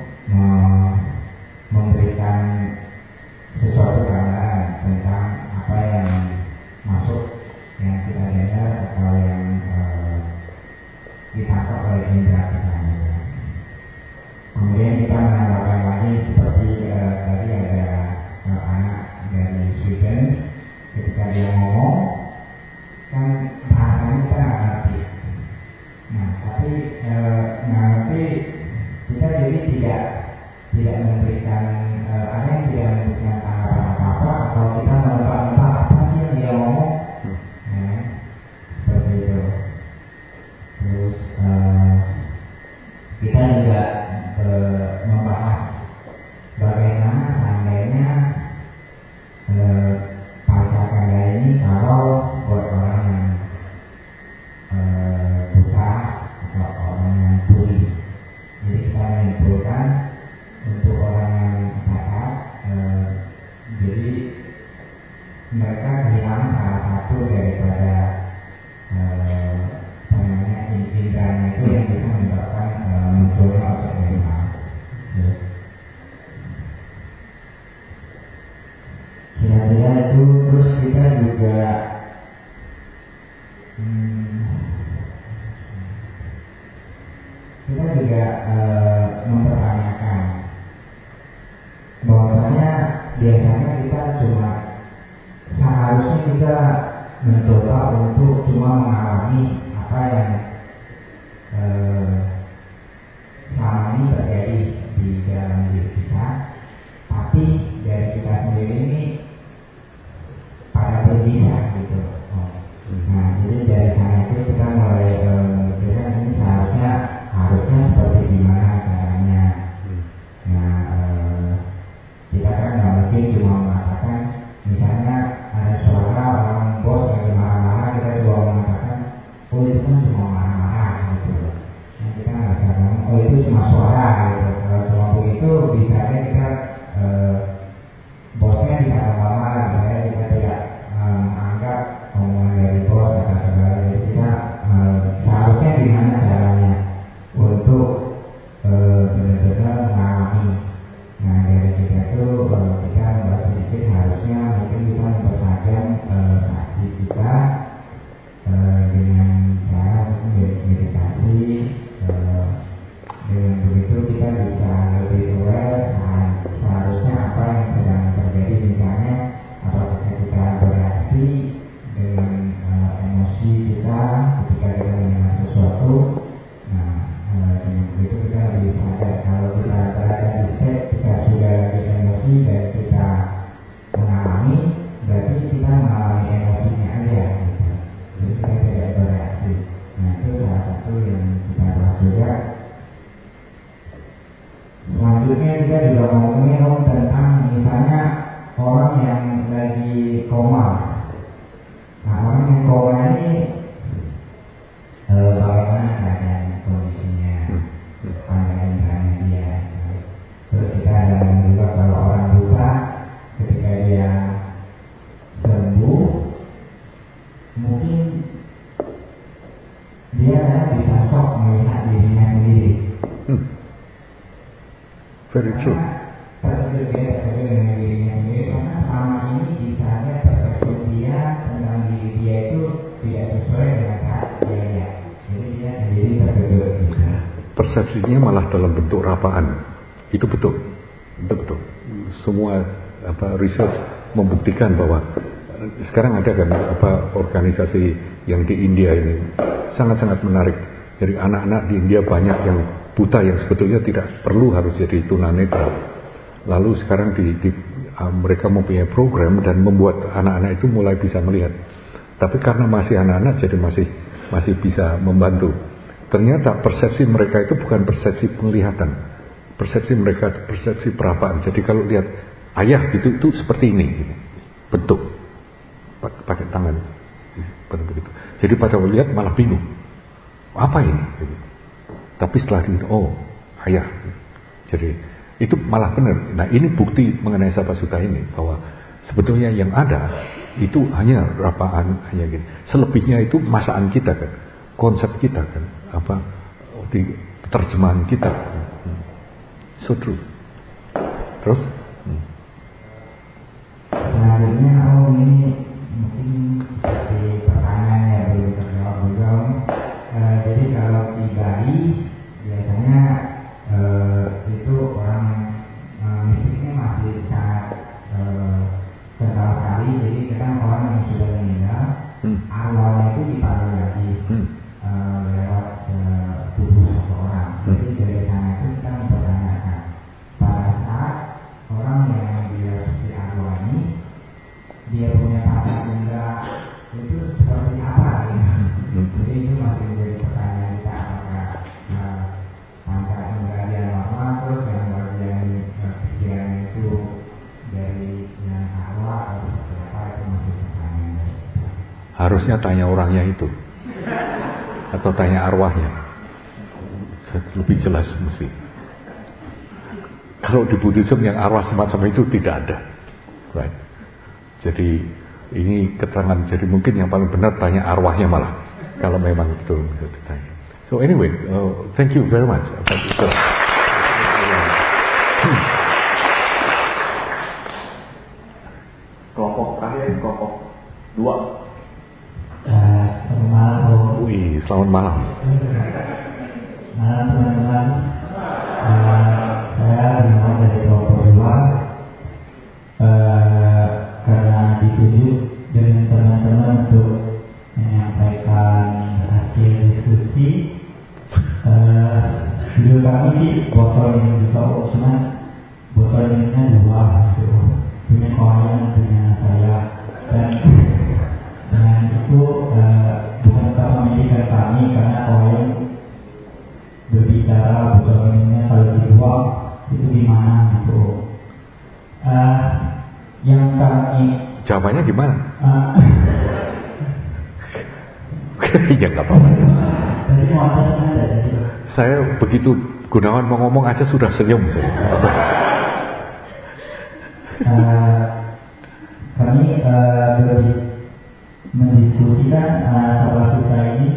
memberikan sesuatu gambaran tentang apa yang masuk, yang kita dengar atau yang uh, ditangkap oleh indera kita. Kemudian kita menambahkan lagi seperti uh, tadi ada uh, anak dari Sweden, ketika dia ngomong kan bahasanya kita nggak ngerti. Nah tapi uh, nggak ngerti kita jadi tidak tidak memberikan uh, ada yang tidak memberikan tanggapan apa-apa, atau kita menebak-nebak apa sih yang dia ngomong, nah, seperti itu. Terus uh, kita juga uh, membahas bagaimana seandainya uh, pancakarya ini kalau buat orang yang uh, buta atau orang yang tuli. Jadi kita menyimpulkan untuk orang yang cacat, eh, jadi mereka kehilangan salah satu daripada eh, namanya indranya itu yang bisa menyebabkan eh, munculnya objek mental. Ya. Kira-kira itu. Terus kita juga hmm, kita juga uh, mempertanyakan bahwasanya biasanya kita cuma seharusnya kita mencoba untuk cuma mengalami apa yang uh, selama ini terjadi di dalam diri kita, tapi dari kita sendiri ini pada berbisa gitu. Nah jadi dari sana itu kita mulai memikirkan uh, ini seharusnya harusnya seperti gimana caranya. Nah eh, kita kan nggak mungkin cuma mengatakan misalnya ada suara orang bos lagi marah-marah, kita cuma mengatakan oh itu kan cuma marah-marah gitu. Very true. Terkejut dia terkejut dengan dirinya sendiri karena selama ini misalnya persepsi dia tentang diri dia itu tidak sesuai dengan saat dia lihat. Jadi dia sendiri terkejut. Persepsinya malah dalam bentuk rapaan. Itu betul. Itu betul. Semua apa research membuktikan bahwa sekarang ada kan apa organisasi yang di India ini sangat-sangat menarik. Jadi anak-anak di India banyak yang buta yang sebetulnya tidak perlu harus jadi tunanetra. Lalu sekarang di, di uh, mereka mempunyai program dan membuat anak-anak itu mulai bisa melihat. Tapi karena masih anak-anak jadi masih masih bisa membantu. Ternyata persepsi mereka itu bukan persepsi penglihatan. Persepsi mereka itu persepsi perapaan. Jadi kalau lihat ayah gitu itu seperti ini gitu. Bentuk pakai tangan begitu. Jadi pada lihat malah bingung. Apa ini? Gitu. Tapi setelah itu, oh ayah. Jadi itu malah benar. Nah ini bukti mengenai Sabasuta ini bahwa sebetulnya yang ada itu hanya rapaan, hanya gini. Selebihnya itu masaan kita kan, konsep kita kan, apa di terjemahan kita. So true. Terus? Hmm. Selanjutnya, oh ini mungkin seperti pertanyaan yang belum terjawab juga. Uh, jadi kalau di Bali biasanya uh, itu orang uh, mistiknya masih sangat uh, kental sekali. Jadi kadang orang yang sudah meninggal, hmm. arwahnya itu dipanggil lagi hmm. uh, lewat uh, tubuh seseorang. Hmm. Jadi dari sana itu kita mempertanyakan pada saat orang yang dia seperti arwah ini dia punya tanda benda itu seperti apa gitu. Hmm. Jadi itu masih menjadi pertanyaan kita apakah uh, tanda benda dia normal terus yang bagian uh, pikiran itu dari yang arwah atau seperti apa, itu masih pertanyaan. Harusnya tanya orangnya itu atau tanya arwahnya, lebih jelas mesti. Kalau di Buddhism yang arwah semacam itu tidak ada, right? Jadi ini keterangan, jadi mungkin yang paling benar tanya arwahnya malah, kalau memang betul bisa ditanya. So anyway, uh, thank you very much. Kelompok terakhir, kelompok dua. Uh, selamat malam. Wih, selamat malam. Malam teman-teman. Uh, saya dimulai dari kelompok dua. Uh, karena dituju dengan teman-teman untuk menyampaikan hasil diskusi. Uh, Dulu kami sih botol ini juga, cuma botol ini dua gitu. Punya kawan, punya saya, dan dengan itu uh, bukan kepemilikan kami karena kawan berbicara botol ini kalau dibuang itu gimana gitu. Uh, yang kami jawabannya gimana? Uh, ya nggak apa-apa. Saya begitu Gunawan mau ngomong aja sudah senyum saya. uh, kami uh, mendiskusikan uh, Sabasuta ini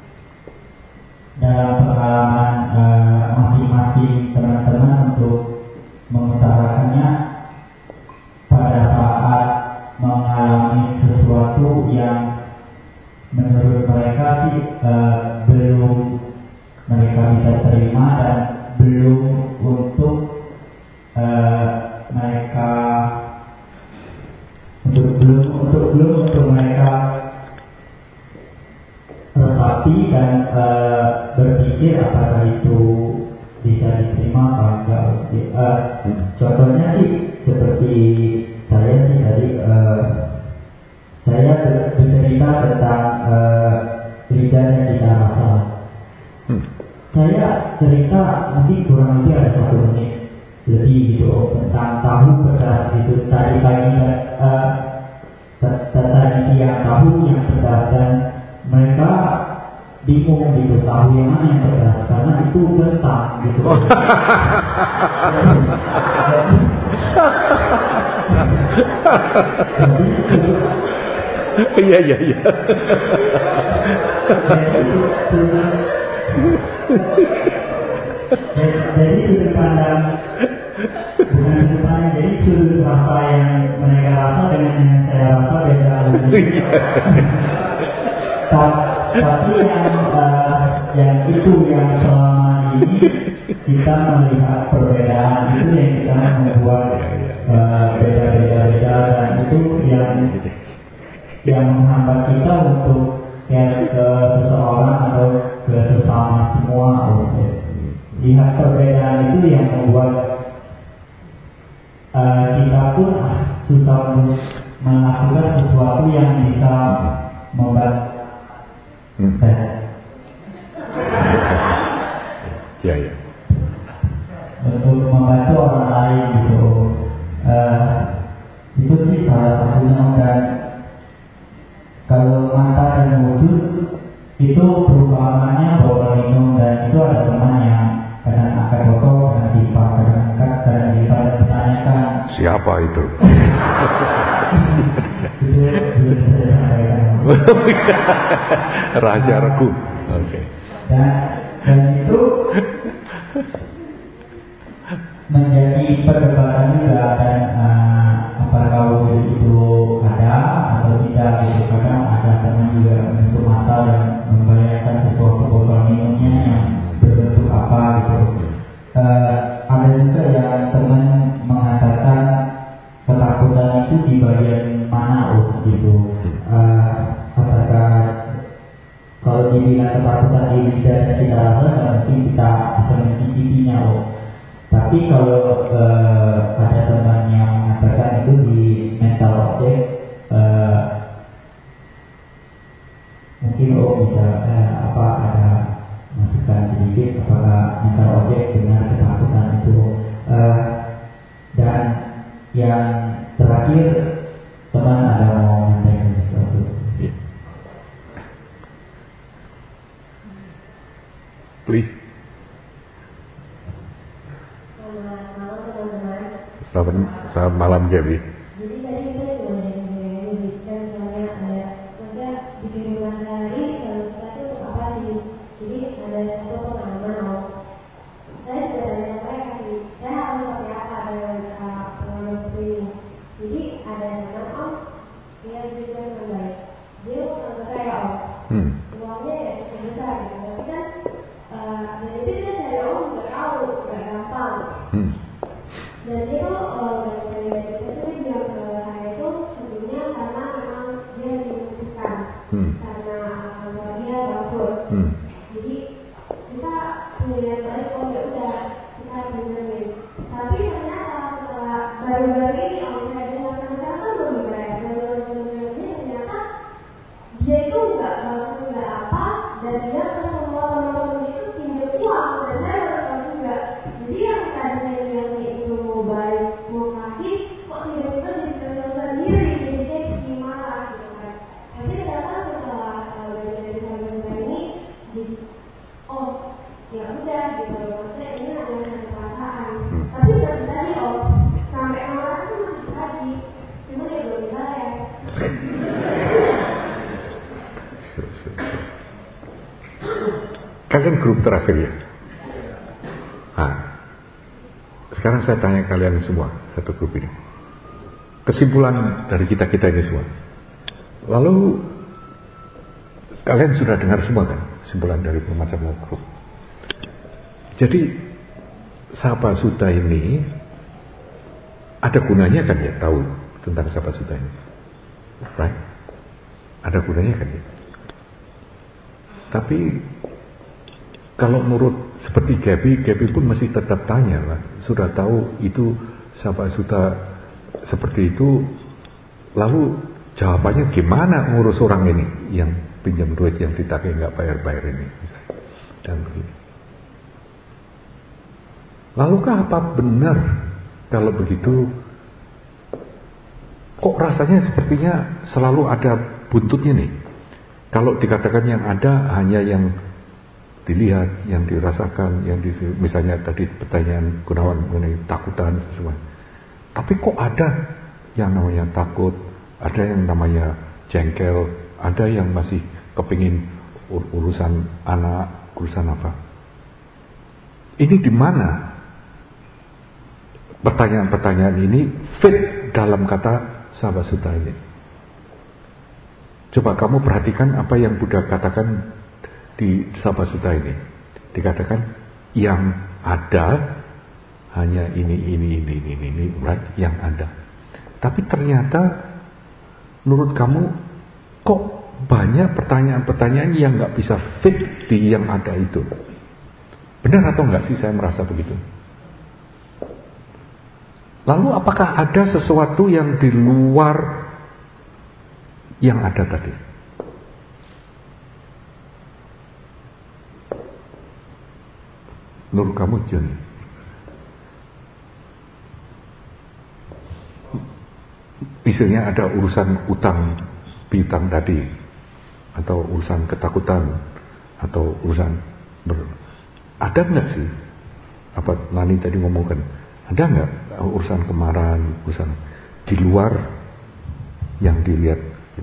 dalam pengalaman uh, masing-masing teman-teman untuk mengutarakannya pada saat mengalami sesuatu yang menurut mereka sih uh, belum mereka bisa terima dan belum untuk uh, mereka untuk belum untuk belum untuk mereka resapi dan uh, berpikir apakah itu bisa diterima atau enggak. Uh, contohnya sih seperti saya sih tadi uh, saya bercerita tentang uh, lidah yang tidak rasa. Hmm. Saya cerita mungkin kurang lebih ada satu menit lebih gitu tentang tahu pedas gitu. Tadi pagi uh, tadi siang tahu yang pedas dan mereka bingung gitu tahu yang mana yang pedas karena itu kentang gitu. Iya iya iya. Jadi sudut pandang Tapi yang uh, yang itu yang selama ini kita melihat perbedaan itu yang kita membuat uh, beda-beda-beda, dan itu yang yang menghambat kita untuk ya ke seseorang atau ke sesama semua. Lihat perbedaan itu yang membuat uh, kita pun ah, susah untuk melakukan sesuatu yang bisa membantu. Hmm. Ya, ya. Untuk membantu orang lain gitu. Uh, itu sih salah satunya. Dan kalau mata dan wujud itu perumpamannya bahwa minum, dan itu ada teman yang kadang akan botol, kadang dipa, kadang angkat, kadang dipa, dan ditanyakan siapa itu? Itu belum saya sampaikan. Rahasia regu. Oke. Dan dan itu menjadi perdebatan juga, dan uh, apakah wujud itu ada atau tidak gitu. Kadang ada teman juga bentuk mata yang membayangkan sesuatu botol minumnya yang berbentuk apa gitu. Uh, ada juga yang teman mengatakan ketakutan itu di bagian mana oh gitu. Uh, apakah kalau dibilang ketakutan di lidah kita rasa, mungkin kita bisa mencicipinya oh. Tapi kalau uh, ada teman yang mengatakan itu di mental object, uh, mungkin oh bisa uh, apa ada masukan sedikit apakah mental object benar ketakutan itu. Uh, dan yang terakhir, teman ada mau menyampaikan sesuatu? Please. Selamat, selamat malam, Gaby. Jadi tadi kita cuma menyebutkan misalnya ada, maksudnya bikin bulan hari kalau kita tuh apa sih? Jadi ada satu pengalaman oh, saya juga tanya mereka sih, saya harus seperti apa dengan uh, pengalaman seperti ini. Jadi ada yang bilang oh, dia juga dengan baik, dia bukan saya oh, hmm. uangnya ya cukup besar gitu, tapi kan uh, dan itu dia cari oh nggak tahu, nggak gampang. Hmm. Dan itu uh, dari dari itu dia bilang ke saya itu sebelumnya karena memang dia dibutuhkan hmm. karena uh, dia bangkrut. Hmm. Jadi kita punya yang baik oh ya udah kita benerin. Tapi ternyata setelah baru-baru ini om saya dengar sekarang kan belum dibayar. Baru-baru ini ternyata dia itu nggak bangkrut nggak apa, dan dia ke semua teman-teman itu pinjam uang, dan saya baru tahu juga. Jadi yang tadinya yang itu baik mau kasih kok tiba-tiba jadi kesel sendiri, jadi kayak gimana gitu kan. Tapi ternyata setelah dari dari saya ini di, oh ya udah gitu, maksudnya ini adalah satu perasaan. Tapi dari tadi oh sampai kemarin tuh masih lagi, cuma ya belum dibayar. Kalian grup terakhir ya. Nah, sekarang saya tanya kalian semua, satu grup ini. Kesimpulan dari kita-kita ini semua. Lalu, kalian sudah dengar semua kan? Kesimpulan dari bermacam grup. Jadi, Sapa Sutta ini, ada gunanya kan ya tahu tentang Sapa Sutta ini? Right? Ada gunanya kan ya? Tapi, kalau menurut seperti Gaby, Gaby pun masih tetap tanya lah. Sudah tahu itu Sapa Sutta seperti itu, lalu jawabannya gimana ngurus orang ini yang pinjam duit yang ditagih nggak bayar-bayar ini, misalnya. Dan begini. Lalukah apa benar kalau begitu? Kok rasanya sepertinya selalu ada buntutnya nih? Kalau dikatakan yang ada hanya yang dilihat, yang dirasakan, yang di, misalnya tadi pertanyaan Gunawan mengenai takutan semua. Tapi kok ada yang namanya takut, ada yang namanya jengkel, ada yang masih kepingin ur urusan anak, urusan apa? Ini di mana pertanyaan-pertanyaan ini fit dalam kata Sapa Sutta ini? Coba kamu perhatikan apa yang Buddha katakan di Sabasuta ini. Dikatakan yang ada hanya ini, ini, ini, ini, ini, right? Yang ada. Tapi ternyata menurut kamu kok banyak pertanyaan-pertanyaan yang nggak bisa fit di yang ada itu. Benar atau enggak sih saya merasa begitu? Lalu apakah ada sesuatu yang di luar yang ada tadi? Menurut kamu, John? Misalnya ada urusan utang piutang tadi, atau urusan ketakutan, atau urusan ber... ada nggak sih? Apa Nani tadi ngomongkan? Ada nggak urusan kemarahan, urusan di luar yang dilihat?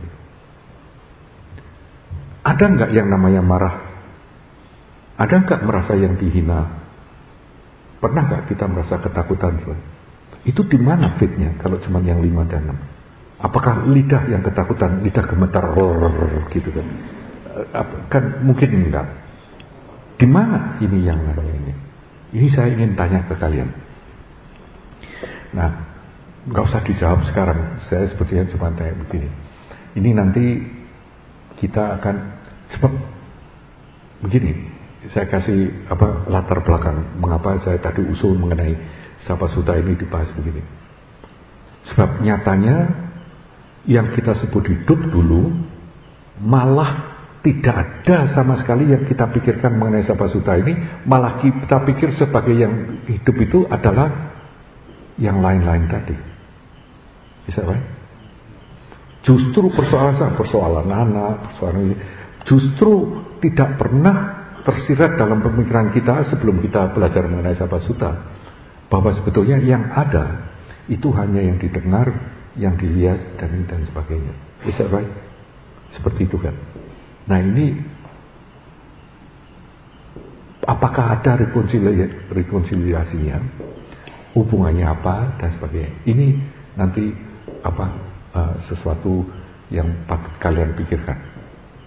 Ada nggak yang namanya marah? Ada nggak merasa yang dihina? Pernah nggak kita merasa ketakutan? Itu di mana fitnya? Kalau cuma yang lima dan enam, apakah lidah yang ketakutan, lidah gemetar, gitu kan? Kan mungkin enggak. Di mana ini yang namanya ini? Ini saya ingin tanya ke kalian. Nah, nggak usah dijawab sekarang. Saya sebetulnya cuma tanya begini. Ini nanti kita akan sebab begini. Saya kasih apa latar belakang mengapa saya tadi usul mengenai Sabasuta ini dibahas begini. Sebab nyatanya yang kita sebut hidup dulu malah tidak ada sama sekali yang kita pikirkan mengenai Sabasuta ini. Malah kita pikir sebagai yang hidup itu adalah yang lain-lain tadi. Bisa kan? Justru persoalan persoalan anak, persoalan ini justru tidak pernah tersirat dalam pemikiran kita sebelum kita belajar mengenai Sabasuta, bahwa sebetulnya yang ada itu hanya yang didengar, yang dilihat, dan dan sebagainya. Bisa right? Seperti itu kan. Nah ini apakah ada rekonsili- rekonsiliasinya, hubungannya apa dan sebagainya. Ini nanti apa uh, sesuatu yang patut kalian pikirkan.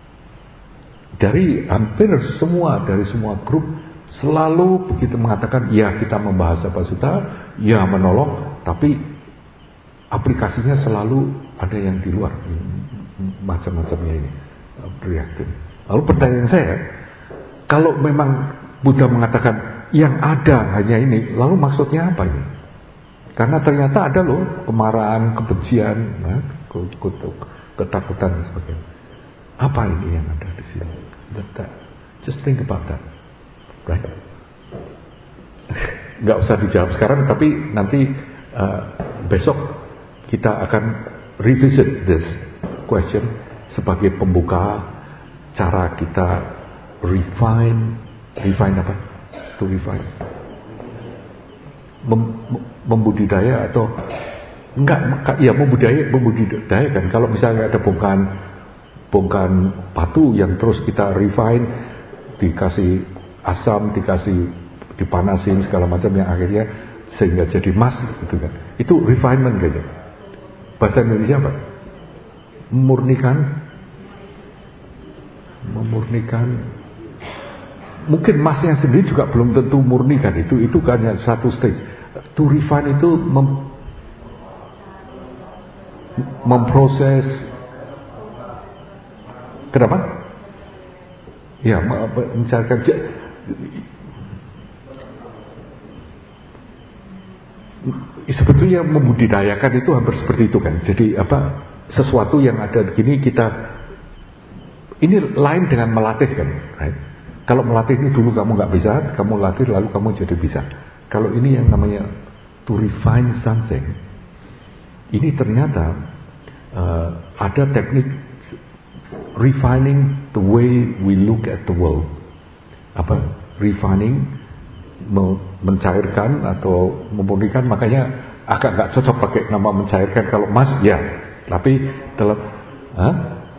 Dari hampir semua, dari semua grup selalu begitu mengatakan, ya kita membahas Sabasuta, ya menolong, tapi aplikasinya selalu ada yang di luar, macam-macamnya ini reaktif. Lalu pertanyaan saya, kalau memang Buddha mengatakan yang ada hanya ini, lalu maksudnya apa ini? Karena ternyata ada loh kemarahan, kebencian, nah, ketakutan dan sebagainya. Apa ini yang ada di sini? That, that. Just think about that, right? Gak usah dijawab sekarang, tapi nanti uh, besok kita akan revisit this question sebagai pembuka cara kita refine, refine apa? To refine, Mem, membudidaya atau enggak? Ya membudidaya, membudidaya kan. Kalau misalnya ada bongkahan bongkahan batu yang terus kita refine, dikasih asam, dikasih dipanasin segala macam yang akhirnya sehingga jadi emas gitu kan. Itu refinement gitu. Bahasa Indonesia apa? Memurnikan, memurnikan. Mungkin emasnya sendiri juga belum tentu murni kan. Itu itu kan hanya satu stage. To refine itu mem, memproses. Kenapa? Ya, mencarikan sebetulnya membudidayakan itu hampir seperti itu kan. Jadi apa? Sesuatu yang ada begini kita ini lain dengan melatih kan, right? Kalau melatih ini dulu kamu nggak bisa, kamu latih lalu kamu jadi bisa. Kalau ini yang namanya to refine something, ini ternyata uh, ada teknik refining the way we look at the world. Apa? Refining, mencairkan atau memurnikan, makanya agak nggak cocok pakai nama mencairkan. Kalau emas ya, tapi dalam huh?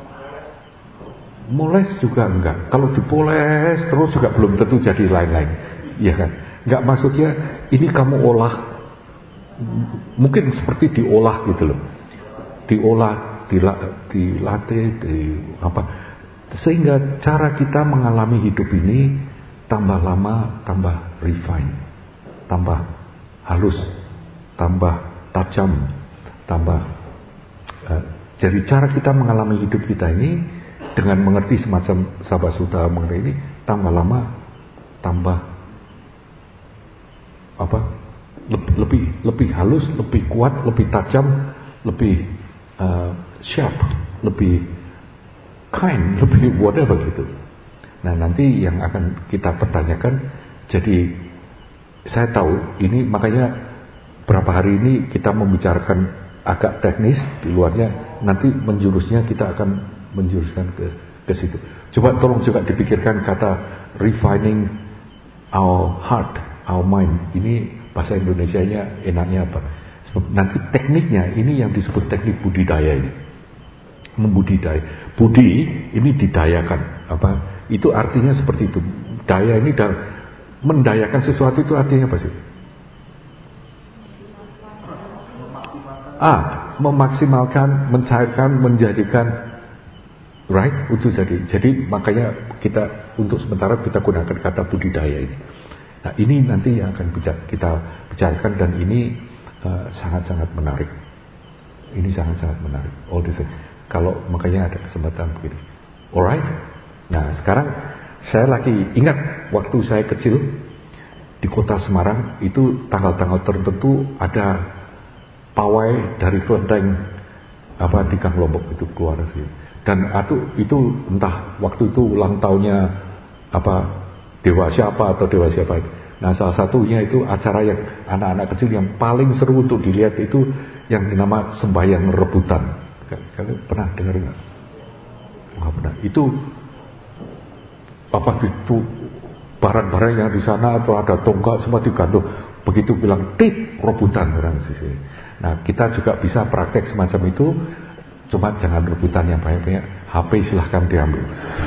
moles juga enggak. Kalau dipoles terus juga belum tentu jadi lain-lain, ya kan? Nggak, maksudnya ini kamu olah, mungkin seperti diolah gitu loh, diolah dilatih, di apa, sehingga cara kita mengalami hidup ini tambah lama tambah refine, tambah halus, tambah tajam, tambah uh, jadi cara kita mengalami hidup kita ini dengan mengerti semacam Sabah Sutta mengenai ini tambah lama tambah apa lebih lebih, lebih halus, lebih kuat, lebih tajam, lebih uh, sharp, lebih kind, lebih whatever gitu. Nah nanti yang akan kita pertanyakan, jadi saya tahu ini makanya berapa hari ini kita membicarakan agak teknis di luarnya, nanti menjurusnya kita akan menjuruskan ke ke situ. Coba tolong juga dipikirkan kata refining our heart, our mind. Ini bahasa Indonesianya enaknya apa? Nanti tekniknya ini yang disebut teknik budidaya ini. Membudidaya. Budi ini didayakan. Apa? Itu artinya seperti itu. Daya ini dan mendayakan sesuatu itu artinya apa sih? Ah, memaksimalkan, mencairkan, menjadikan, right? Itu jadi. Jadi makanya kita untuk sementara kita gunakan kata budidaya ini. Nah ini nanti yang akan kita bicarakan dan ini uh, sangat-sangat menarik. Ini sangat-sangat menarik. All this. Kalau makanya ada kesempatan begini. Alright. Nah sekarang saya lagi ingat waktu saya kecil di kota Semarang itu tanggal-tanggal tertentu ada pawai dari kelenteng apa di Gang Lombok itu keluar sih. Dan itu, itu entah waktu itu ulang tahunnya apa dewa siapa atau dewa siapa. Nah salah satunya itu acara yang anak-anak kecil yang paling seru untuk dilihat itu yang dinama sembahyang rebutan. Kalian pernah dengar nggak? Nggak pernah. Itu apa itu barang-barang yang di sana atau ada tonggak semua digantung. Begitu bilang tit rebutan orang sisi. Nah kita juga bisa praktek semacam itu. Cuma jangan rebutan yang banyak-banyak. H P silahkan diambil.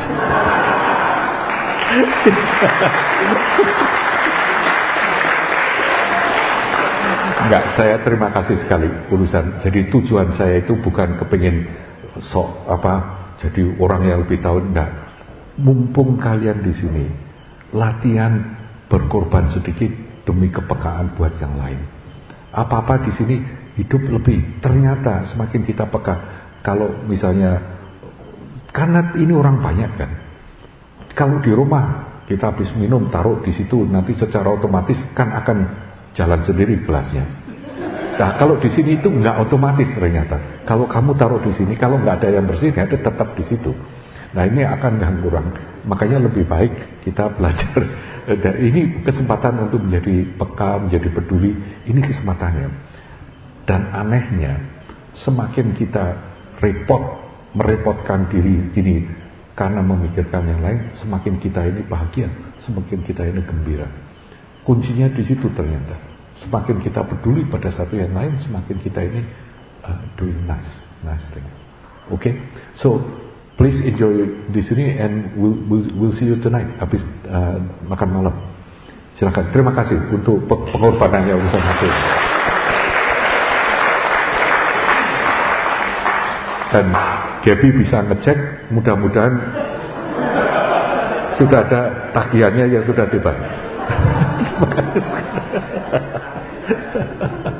Enggak, saya terima kasih sekali urusan. Jadi tujuan saya itu bukan kepingin sok apa jadi orang yang lebih tahu, enggak. Mumpung kalian di sini, latihan berkorban sedikit demi kepekaan buat yang lain. Apa-apa di sini hidup lebih. Ternyata semakin kita peka, kalau misalnya karena ini orang banyak kan. Kalau di rumah kita habis minum taruh di situ, nanti secara otomatis kan akan jalan sendiri gelasnya. Nah kalau di sini itu nggak otomatis ternyata. Kalau kamu taruh di sini, kalau nggak ada yang bersih, ya tetap di situ. Nah ini akan ganggu orang. Makanya lebih baik kita belajar. Dan ini kesempatan untuk menjadi peka, menjadi peduli. Ini kesempatannya. Dan anehnya, semakin kita repot, merepotkan diri ini karena memikirkan yang lain, semakin kita ini bahagia, semakin kita ini gembira. Kuncinya di situ ternyata. Semakin kita peduli pada satu yang lain, semakin kita ini uh, doing nice, nice thing. Okay, so please enjoy di sini and we'll, we'll, we'll see you tonight habis uh, makan malam. Silakan. Terima kasih untuk pengorbanannya urusan hati. Dan Gaby bisa ngecek, mudah-mudahan sudah ada tagihannya yang sudah dibayar.